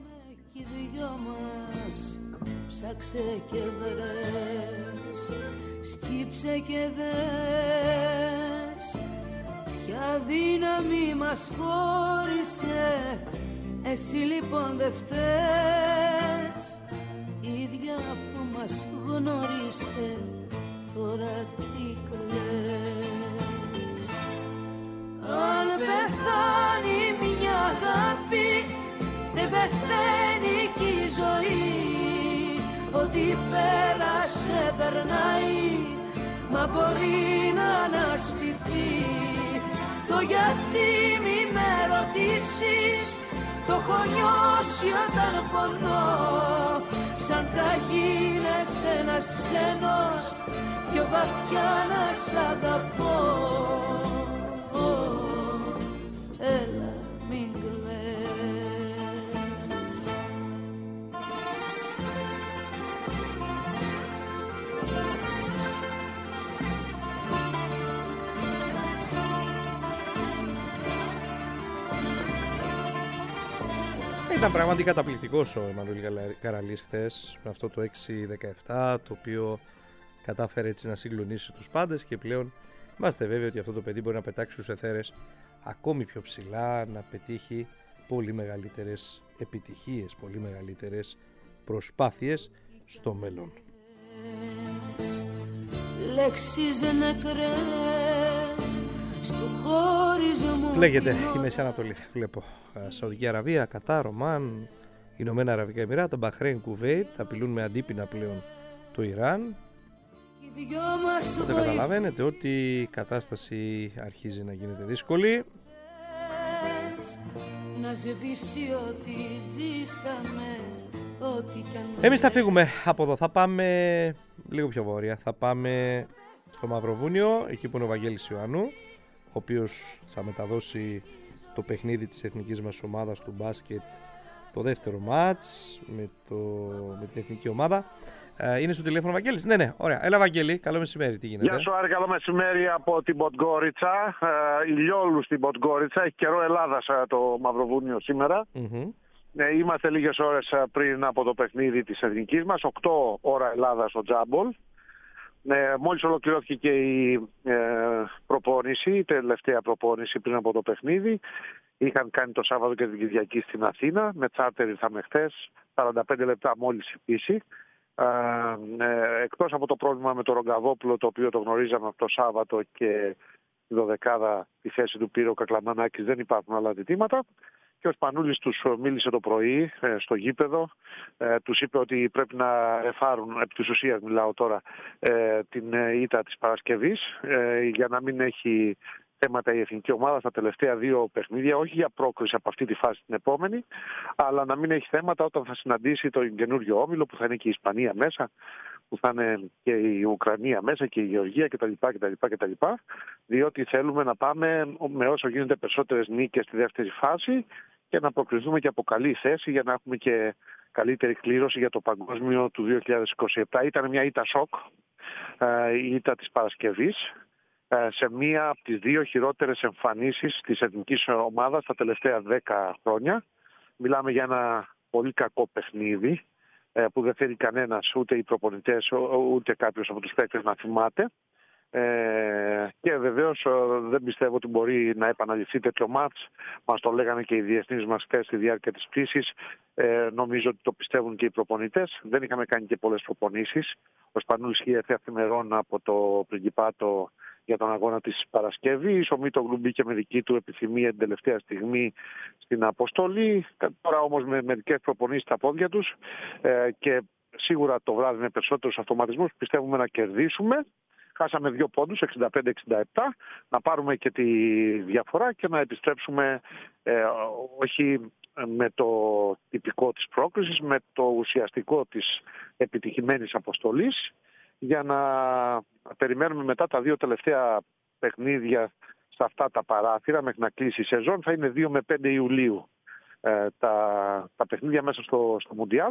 Ψάξε και βρες, σκύψε και δες, ποια δύναμη μας χώρισε, εσύ λοιπόν δε φταίς, ίδια που μας γνώρισε, τώρα τι κλαις. Αν πεθάνει μια αγάπη, δεν πεθαίνει κι η ζωή. Ό,τι πέρασε περνάει, μα μπορεί να αναστηθεί. Το γιατί μη με ρωτήσεις, το έχω νιώσει όταν πονώ. Σαν θα γίνεσαι ένας ξένος, πιο βαθιά να σ' αγαπώ. Έλα μην κλαις. Ήταν πραγματικά καταπληκτικός ο Εμμανουήλ Καραλής χθες με αυτό το έξι δεκαεπτά, το οποίο κατάφερε έτσι να συγκλονίσει τους πάντες και πλέον είμαστε βέβαιοι ότι αυτό το παιδί μπορεί να πετάξει στους αιθέρες ακόμη πιο ψηλά, να πετύχει πολύ μεγαλύτερες επιτυχίες, πολύ μεγαλύτερες προσπάθειες στο μέλλον. Λέξεις νεκρές στο χώρισμό. Λέγεται η Μέση Ανατολή, βλέπω. Σαουδική Αραβία, Κατάρ, Ομάν, Ηνωμένα Αραβικά Εμιράτα, Μπαχρέιν, Κουβέιτ απειλούν με αντίπεινα πλέον το Ιράν. Οπότε καταλαβαίνετε ότι η κατάσταση αρχίζει να γίνεται δύσκολη. Εμείς θα φύγουμε από εδώ, θα πάμε λίγο πιο βόρεια, θα πάμε στο Μαυροβούνιο, εκεί που είναι ο Βαγγέλης Ιωάννου, ο οποίος θα μεταδώσει το παιχνίδι της εθνικής μας ομάδας του μπάσκετ, το δεύτερο μάτς με, το, με την εθνική ομάδα. Ε, είναι στο τηλέφωνο Βαγγέλης. Ναι, ναι, ωραία. Έλα Βαγγέλη, καλό μεσημέρι, τι γίνεται? Γεια σου Άρη, καλό μεσημέρι από την Ποντγκόριτσα. Ε, ηλιόλου στην Ποντγκόριτσα, έχει καιρό Ελλάδας το Μαυροβούνιο σήμερα. Mm-hmm. Ε, είμαστε λίγες ώρες πριν από το παιχνίδι της εθνικής μας, οκτώ ώρα Ελλάδα στο Τζάμπολ. Ε, μόλις ολοκληρώθηκε και η ε, προπόνηση, η τελευταία προπόνηση πριν από το παιχνίδι. Είχαν κάνει το Σάββατο και την Κυριακή στην Αθήνα. Με τσάρτερ ήρθαμε χθες, σαράντα πέντε λεπτά μόλις η πίση. Ε, ε, εκτός από το πρόβλημα με τον Ρογκαβόπουλο, το οποίο το γνωρίζαμε από το Σάββατο και τη δωδεκάδα τη θέση του πήρε ο Κακλαμανάκης, δεν υπάρχουν άλλα ζητήματα. Και ο Σπανούλης τους μίλησε το πρωί ε, στο γήπεδο, ε, τους είπε ότι πρέπει να ρεφάρουν, επί της ουσίας μιλάω τώρα, ε, την ήττα της Παρασκευής ε, για να μην έχει θέματα η εθνική ομάδα στα τελευταία δύο παιχνίδια, όχι για πρόκριση από αυτή τη φάση την επόμενη, αλλά να μην έχει θέματα όταν θα συναντήσει τον καινούριο όμιλο που θα είναι και η Ισπανία μέσα, που θα είναι και η Ουκρανία μέσα και η Γεωργία κτλ. κτλ, κτλ διότι θέλουμε να πάμε με όσο γίνεται περισσότερες νίκες στη δεύτερη φάση και να προκριθούμε και από καλή θέση για να έχουμε και καλύτερη κλήρωση για το παγκόσμιο του δύο χιλιάδες είκοσι επτά. Ήταν μια ήττα σοκ, η ήττα της Παρασκευής, σε μία από τις δύο χειρότερες εμφανίσεις της εθνικής ομάδας τα τελευταία δέκα χρόνια. Μιλάμε για ένα πολύ κακό παιχνίδι που δεν θέλει κανένας, ούτε οι προπονητές, ούτε κάποιος από τους παίκτες να θυμάται. Ε, και βεβαίως δεν πιστεύω ότι μπορεί να επαναληφθεί τέτοιο μάτς. Μας το λέγανε και οι διεθνείς μας χθες στη διάρκεια της πτήσης. Ε, νομίζω ότι το πιστεύουν και οι προπονητές. Δεν είχαμε κάνει και πολλές προπονήσεις. Ο Σπανούλης είχε έρθει αυθημερών από το Πριγκιπάτο για τον αγώνα της Παρασκευής. Ο Μίτογλου μπήκε με δική του επιθυμία την τελευταία στιγμή στην αποστολή. Τώρα όμως με μερικές προπονήσεις στα πόδια τους ε, και σίγουρα το βράδυ με περισσότερους αυτοματισμούς πιστεύουμε να κερδίσουμε. Χάσαμε δύο πόντους, εξήντα πέντε εξήντα επτά, να πάρουμε και τη διαφορά και να επιστρέψουμε ε, όχι με το τυπικό της πρόκρισης, με το ουσιαστικό της επιτυχημένης αποστολής, για να περιμένουμε μετά τα δύο τελευταία παιχνίδια σε αυτά τα παράθυρα μέχρι να κλείσει η σεζόν. Θα είναι δύο με πέντε Ιουλίου ε, τα, τα παιχνίδια μέσα στο, στο Μουντιάλ.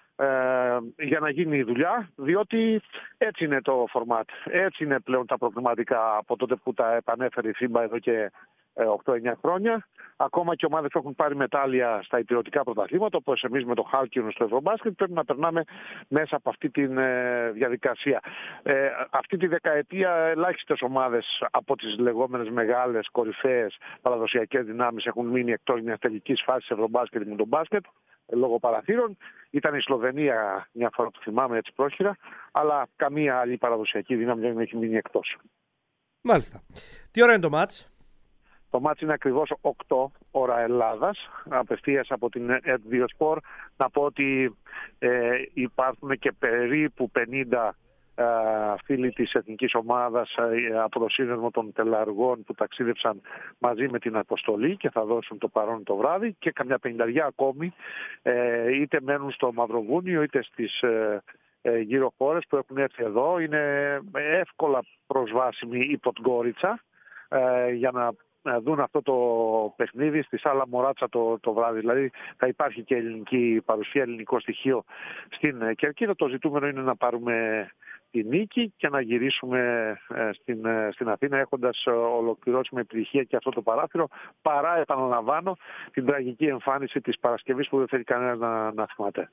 Ε, για να γίνει η δουλειά, διότι έτσι είναι το φορμάτ, έτσι είναι πλέον τα προκριματικά από τότε που τα επανέφερε η φίμπα εδώ και οκτώ εννιά χρόνια. Ακόμα και ομάδες που έχουν πάρει μετάλλια στα ηπειρωτικά πρωταθλήματα, όπως εμείς με το Χάλκιον στο Ευρωμπάσκετ, πρέπει να περνάμε μέσα από αυτή τη ε, διαδικασία. Ε, αυτή τη δεκαετία ελάχιστες ομάδες από τις λεγόμενες μεγάλες κορυφαίες παραδοσιακές δυνάμεις έχουν μείνει εκτός μιας τελικής φάσης Ευρωμπάσκετ με τον μπάσκετ λόγω παραθύρων. Ήταν η Σλοβενία μια φορά που θυμάμαι έτσι πρόχειρα, αλλά καμία άλλη παραδοσιακή δύναμη δεν έχει μείνει εκτός. Μάλιστα. Τι ώρα είναι το μάτς? Το μάτς είναι ακριβώς οκτώ ώρα Ελλάδας, απευθείας από την ΕΡΤ δύο Σπορ. Να πω ότι ε, υπάρχουν και περίπου πενήντα ε, φίλοι της εθνικής ομάδας ε, από το σύνδεσμο των τελαργών που ταξίδεψαν μαζί με την αποστολή και θα δώσουν το παρόν το βράδυ, και καμιά πενηνταριά ακόμη ε, είτε μένουν στο Μαυροβούνιο είτε στις ε, ε, γύρω χώρες που έχουν έρθει εδώ. Είναι εύκολα προσβάσιμη η Ποντγκόριτσα ε, για να να δουν αυτό το παιχνίδι στη Σάλα Μοράτσα το, το βράδυ. Δηλαδή θα υπάρχει και ελληνική παρουσία, ελληνικό στοιχείο στην Κερκίδα. Το ζητούμενο είναι να πάρουμε τη νίκη και να γυρίσουμε στην, στην Αθήνα έχοντας ολοκληρώσει με επιτυχία και αυτό το παράθυρο, παρά, επαναλαμβάνω, την τραγική εμφάνιση της Παρασκευής που δεν θέλει κανένας να, να θυμάται.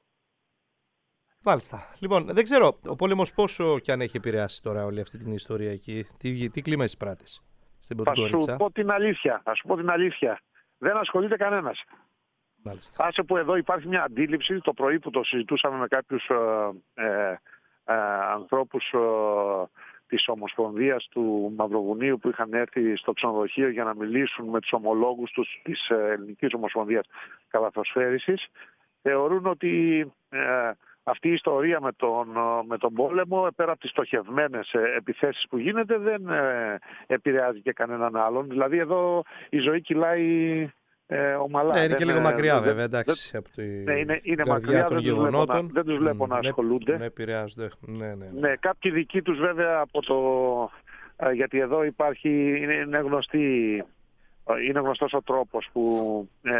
Μάλιστα. Λοιπόν, δεν ξέρω ο πόλεμος πόσο κι αν έχει επηρεάσει τώρα όλη αυτή την ιστορία εκεί. Τι, τι κλίμα εισπράττεις στην Ποντγκόριτσα? Θα σου πω την αλήθεια. Θα σου πω την αλήθεια. Δεν ασχολείται κανένας. Μάλιστα. Άσε που εδώ υπάρχει μια αντίληψη, το πρωί που το συζητούσαμε με κάποιους ε, ε, ε, ανθρώπους ε, της Ομοσπονδίας του Μαυροβουνίου που είχαν έρθει στο ξενοδοχείο για να μιλήσουν με τους ομολόγους τους της Ελληνικής Ομοσπονδίας Καλαθοσφαίρισης, θεωρούν ότι ε, αυτή η ιστορία με τον, με τον πόλεμο, πέρα από τις στοχευμένες επιθέσεις που γίνεται, δεν ε, επηρεάζει και κανέναν άλλον. Δηλαδή εδώ η ζωή κυλάει ε, ομαλά. Ναι, είναι δεν, και λίγο ε, μακριά δεν, βέβαια, εντάξει, δεν, από τη ναι, είναι, είναι καρδιά μακριά, των δεν τους βλέπω να, γεγονότων. δεν τους βλέπω mm, να ασχολούνται. Ναι, επηρεάζονται. Ναι, ναι, ναι. Ναι, κάποιοι δικοί τους βέβαια από το... Ε, γιατί εδώ υπάρχει, είναι, είναι, γνωστή, είναι γνωστός ο τρόπος που... Ε,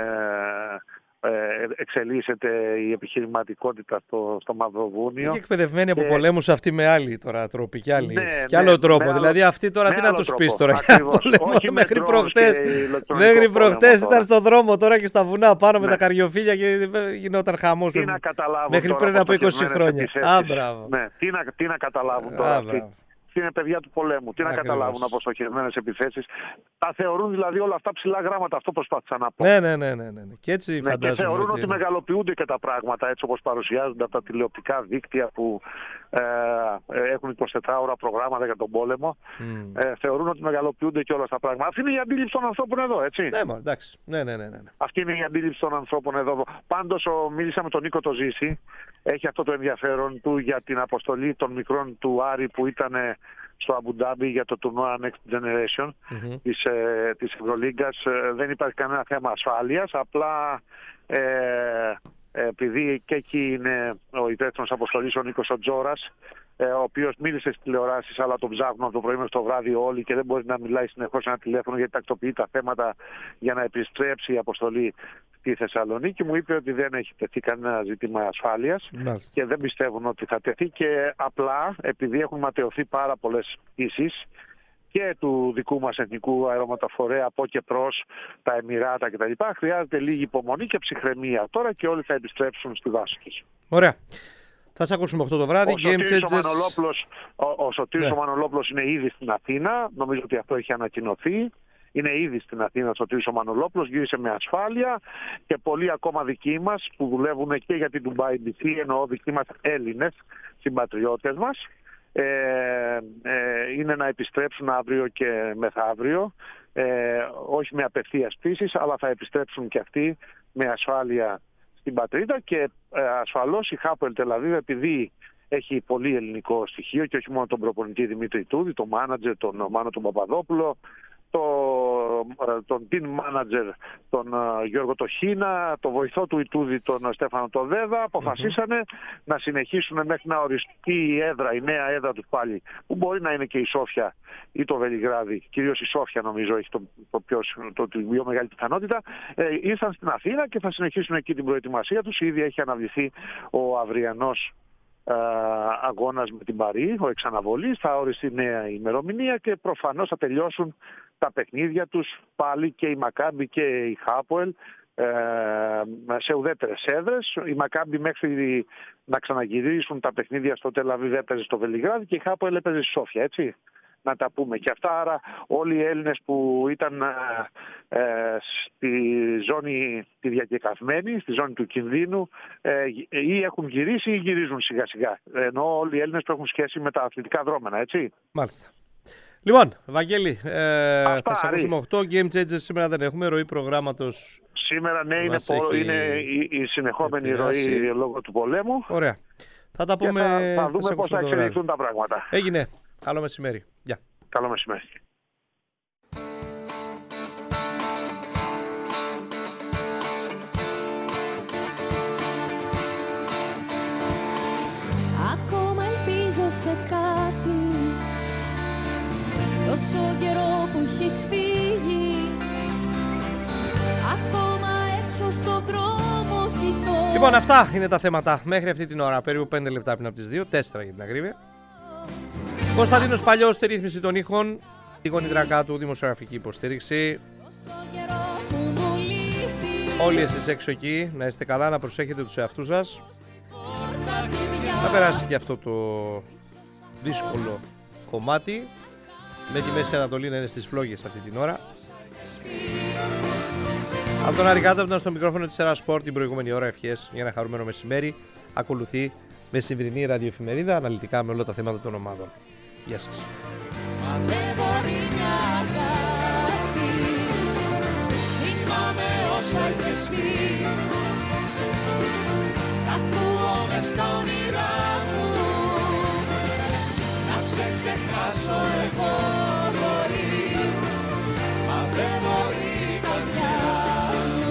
εξελίσσεται η επιχειρηματικότητα στο, στο Μαυροβούνιο. Είναι εκπαιδευμένοι από και... πολέμους αυτοί με άλλη τώρα τρόποι και άλλοι. Ναι, και άλλο ναι, τρόπο. Δηλαδή αυτοί τώρα τι να τους πεις τώρα για πόλεμο? Μέχρι προχτές, μέχρι προχτές ήταν στον δρόμο, τώρα και στα βουνά πάνω ναι. με τα καριοφύλια και γινόταν χαμός. Τι να καταλάβουν μέχρι τώρα πριν από είκοσι χρόνια. Α, μπράβο. Ναι, τι, να, τι να καταλάβουν τώρα Α, αυτοί. Είναι παιδιά του πολέμου. Τι Ακριβώς. να καταλάβουν από στοχευμένες επιθέσεις. Τα θεωρούν δηλαδή όλα αυτά ψηλά γράμματα. Αυτό προσπάθησα να πω. Ναι, ναι, ναι. ναι, ναι. Και έτσι ναι, φαντάζομαι. Και θεωρούν ότι, ότι μεγαλοποιούνται και τα πράγματα έτσι όπως παρουσιάζονται από τα τηλεοπτικά δίκτυα που ε, έχουν εικοσιτετράωρα προγράμματα για τον πόλεμο. Mm. Ε, θεωρούν ότι μεγαλοποιούνται και όλα τα πράγματα. Αυτή είναι η αντίληψη των ανθρώπων εδώ, έτσι. Ναι, μα, εντάξει. Ναι, ναι, ναι, ναι. Αυτή είναι η αντίληψη των ανθρώπων εδώ. Πάντως, μίλησα με τον Νίκο το Ζήση. Έχει αυτό το ενδιαφέρον του για την αποστολή των μικρών του Άρη που ήταν στο Αμπουντάμπι για το τουρνουά Next Generation mm-hmm. της, ε, της Ευρωλίγκας. Ε, δεν υπάρχει κανένα θέμα ασφάλειας, απλά ε, ε, επειδή και εκεί είναι ο υπεύθυνος αποστολής ο Νίκος ο Τζόρας, ε, ο οποίος μίλησε στις τηλεοράσεις, αλλά τον ψάχνουν από το πρωί μέχρι το βράδυ όλοι και δεν μπορεί να μιλάει συνεχώς σε ένα τηλέφωνο γιατί τακτοποιεί τα θέματα για να επιστρέψει η αποστολή στη Θεσσαλονίκη. Μου είπε ότι δεν έχει τεθεί κανένα ζήτημα ασφάλειας Μάλιστα. και δεν πιστεύουν ότι θα τεθεί, και απλά επειδή έχουν ματαιωθεί πάρα πολλές πτήσεις και του δικού μας εθνικού αερομεταφορέα από και προς τα Εμιράτα κτλ. Χρειάζεται λίγη υπομονή και ψυχραιμία τώρα και όλοι θα επιστρέψουν στη βάση τους. Ωραία. Θα σας ακούσουμε οκτώ το βράδυ. Ο Σωτήρης ο Μανολόπουλος, ο, ο Σωτήρης ναι. ο Μανολόπουλος είναι ήδη στην Αθήνα. Νομίζω ότι αυτό έχει ανακοινωθεί. Είναι ήδη στην Αθήνα ο Σωτήρης ο Μανολόπουλος, γύρισε με ασφάλεια και πολλοί ακόμα δικοί μας που δουλεύουν και για την Dubai μπι σι, εννοώ δικοί μας Έλληνες συμπατριώτες μας, ε, ε, είναι να επιστρέψουν αύριο και μεθαύριο, ε, όχι με απευθείας πτήσεις, αλλά θα επιστρέψουν και αυτοί με ασφάλεια στην πατρίδα και ε, ασφαλώς η Χάπολ Τελαβίβ, επειδή έχει πολύ ελληνικό στοιχείο και όχι μόνο τον προπονητή Δημήτρη Τούδη, τον μάνατζερ τον Μάνο τον Παπαδόπουλο, το, τον team manager τον uh, Γιώργο Τοχίνα, το βοηθό του Ιτούδη τον Στέφανο Τοδέδα, αποφασίσανε mm-hmm. να συνεχίσουν μέχρι να οριστεί η έδρα, η νέα έδρα του πάλι, που μπορεί να είναι και η Σόφια ή το Βελιγράδι, κυρίως η Σόφια νομίζω έχει το, το, πιο, το, το πιο μεγάλη πιθανότητα. Ε, ήρθαν στην Αθήνα και θα συνεχίσουν εκεί την προετοιμασία τους. Ήδη έχει αναβληθεί ο αυριανός αγώνας με την Παρί, ο εξαναβολής, θα οριστεί νέα ημερομηνία και προφανώς θα τελειώσουν τα παιχνίδια τους πάλι και η Μακάμπι και η Χάποελ ε, σε ουδέτερες έδρες. Η Μακάμπι μέχρι να ξαναγυρίσουν τα παιχνίδια στο Τελαβίβ έπαιζε στο Βελιγράδι και η Χάποελ έπαιζε στη Σόφια, έτσι. Να τα πούμε και αυτά. Άρα όλοι οι Έλληνες που ήταν ε, στη ζώνη τη διακεκαυμένη, στη ζώνη του κινδύνου, ε, ή έχουν γυρίσει ή γυρίζουν σιγά σιγά. Ενώ όλοι οι Έλληνες που έχουν σχέση με τα αθλητικά δρόμενα, έτσι. Μάλιστα. Λοιπόν, Βαγγέλη, ε, θα σας ακούσουμε οκτώ Game Changers. Σήμερα δεν έχουμε ροή προγράμματος. Σήμερα ναι, είναι, πο, είναι η, η συνεχόμενη επηρεάσει. ροή λόγω του πολέμου. Ωραία. Θα τα πούμε. Θα, θα δούμε πώς θα εξελιχθούν τα πράγματα. Έγινε. Καλό μεσημέρι. Γεια. Καλό μεσημέρι. Ακόμα ελπίζω σε κάτι, τόσο καιρό που έχεις φύγει, ακόμα έξω στο δρόμο κοιτώ. Λοιπόν, αυτά είναι τα θέματα μέχρι αυτή την ώρα, περίπου πέντε λεπτά πριν από τις δύο, τέσσερα για την ακρίβεια. Κωνσταντίνος Παλιός στη ρύθμιση των ήχων, η γονιδρακά του δημοσιογραφική υποστήριξη. Όλοι εσείς έξω εκεί να είστε καλά, να προσέχετε τους εαυτούς σας. Να περάσει και αυτό το δύσκολο κομμάτι, με τη Μέση Ανατολή να είναι στις φλόγες αυτή την ώρα. Από τον Αρικάτο ήταν στο μικρόφωνο της Έρα Σπορτ την προηγούμενη ώρα. Ευχές για ένα χαρούμενο μεσημέρι. Ακολουθεί μεσημβρινή ραδιοεφημερίδα αναλυτικά με όλα τα θέματα των ομάδων. Γεια σας. Μα δεν μπορεί μια αγάπη, θυμάμαι όσα έχεις πει, τα ακούω μες στα όνειρά μου, να σε ξεχάσω εγώ μπορεί, μα δεν μπορεί η καρδιά μου.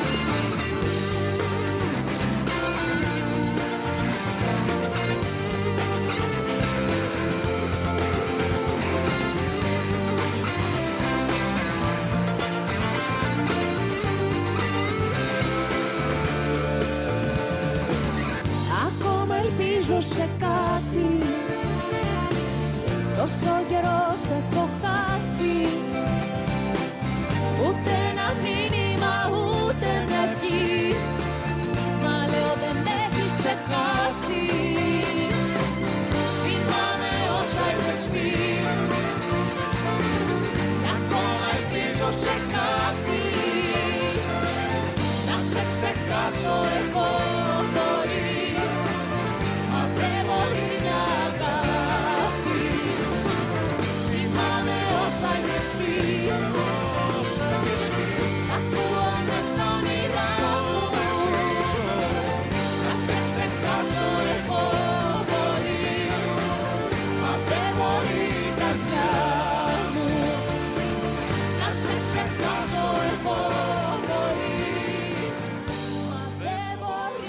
Σε κάτι, τόσο καιρό σε έχω χάσει, ούτε ένα μήνυμα ούτε μια ευχή, μα λέω δεν με έχεις ξεχάσει. Θυμάμαι όσα έχεις πει, ακόμα ελπίζω σε κάτι, να σε ξεχάσω εγώ μπορεί. Ξεχάσω εγώ μπορεί, μα δεν μπορεί.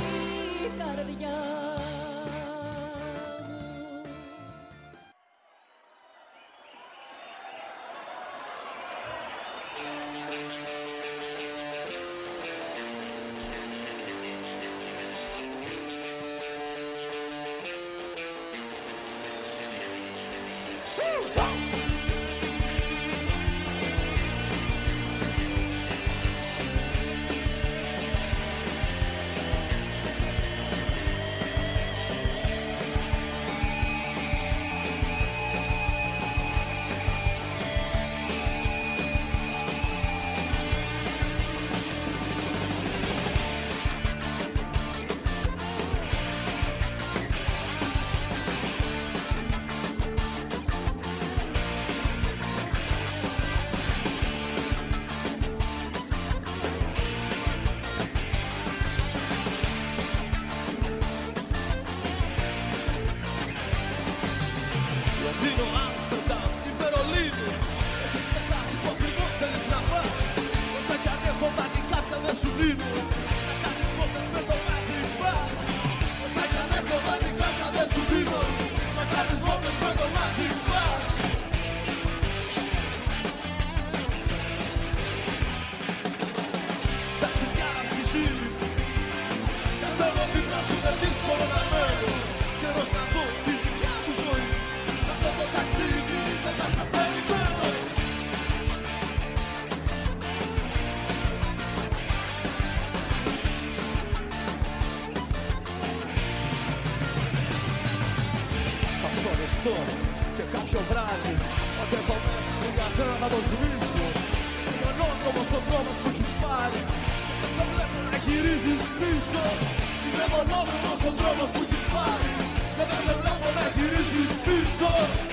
αυτό. Και κάποιο βράδυ, όταν έχω μέσα μου για σένα θα το σβήσω. Είναι μονόδρομος ο δρόμος που έχεις πάρει και δεν σε βλέπω να γυρίζεις πίσω. Είναι μονόδρομος ο δρόμος που έχεις πάρει και δεν σε βλέπω να γυρίζεις πίσω.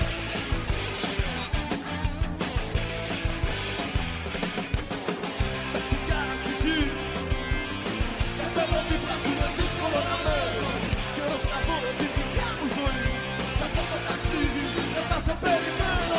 Ταξιδιάρα ψυχή και θέλω δίπλα σου είναι δύσκολο να μένω. Καιρός να δω τη δικιά μου ζωή. Σ' αυτό το ταξίδι δεν θα σε περιμένω.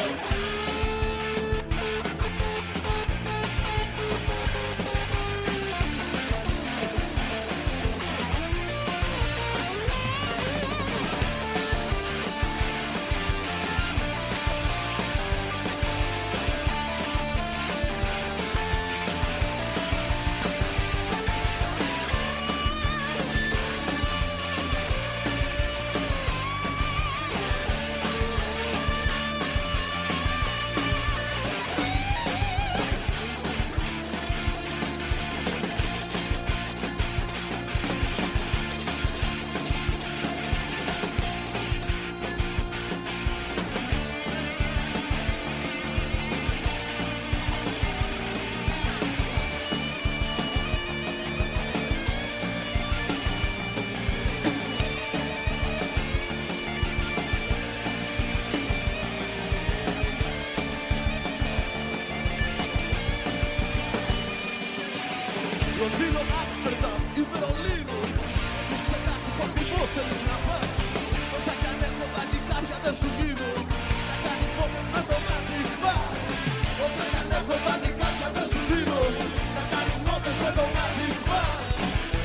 Λονδίνο, Άμστερνταμ ή Βερολίνο. Τους ξεχάσει που ακριβώς θέλεις να πας. Όσα κι αν έχω δανεικά πια δεν σου δίνω. Να κάνεις φόβες με το Magic Bus. Όσα κι αν έχω δανεικά πια δεν σου δίνω. Να κάνεις φόβες με το Magic Bus.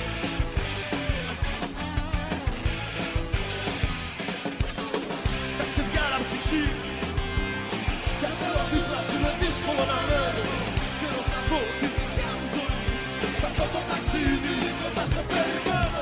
Ταξιδιάρα ψυχή κι αν θέλω δίπλα σου είναι δύσκολο να μένω. Καιρός να δω τη δικιά μου ζωή. Σ' αυτό το ταξίδι δεν θα σε περιμένω.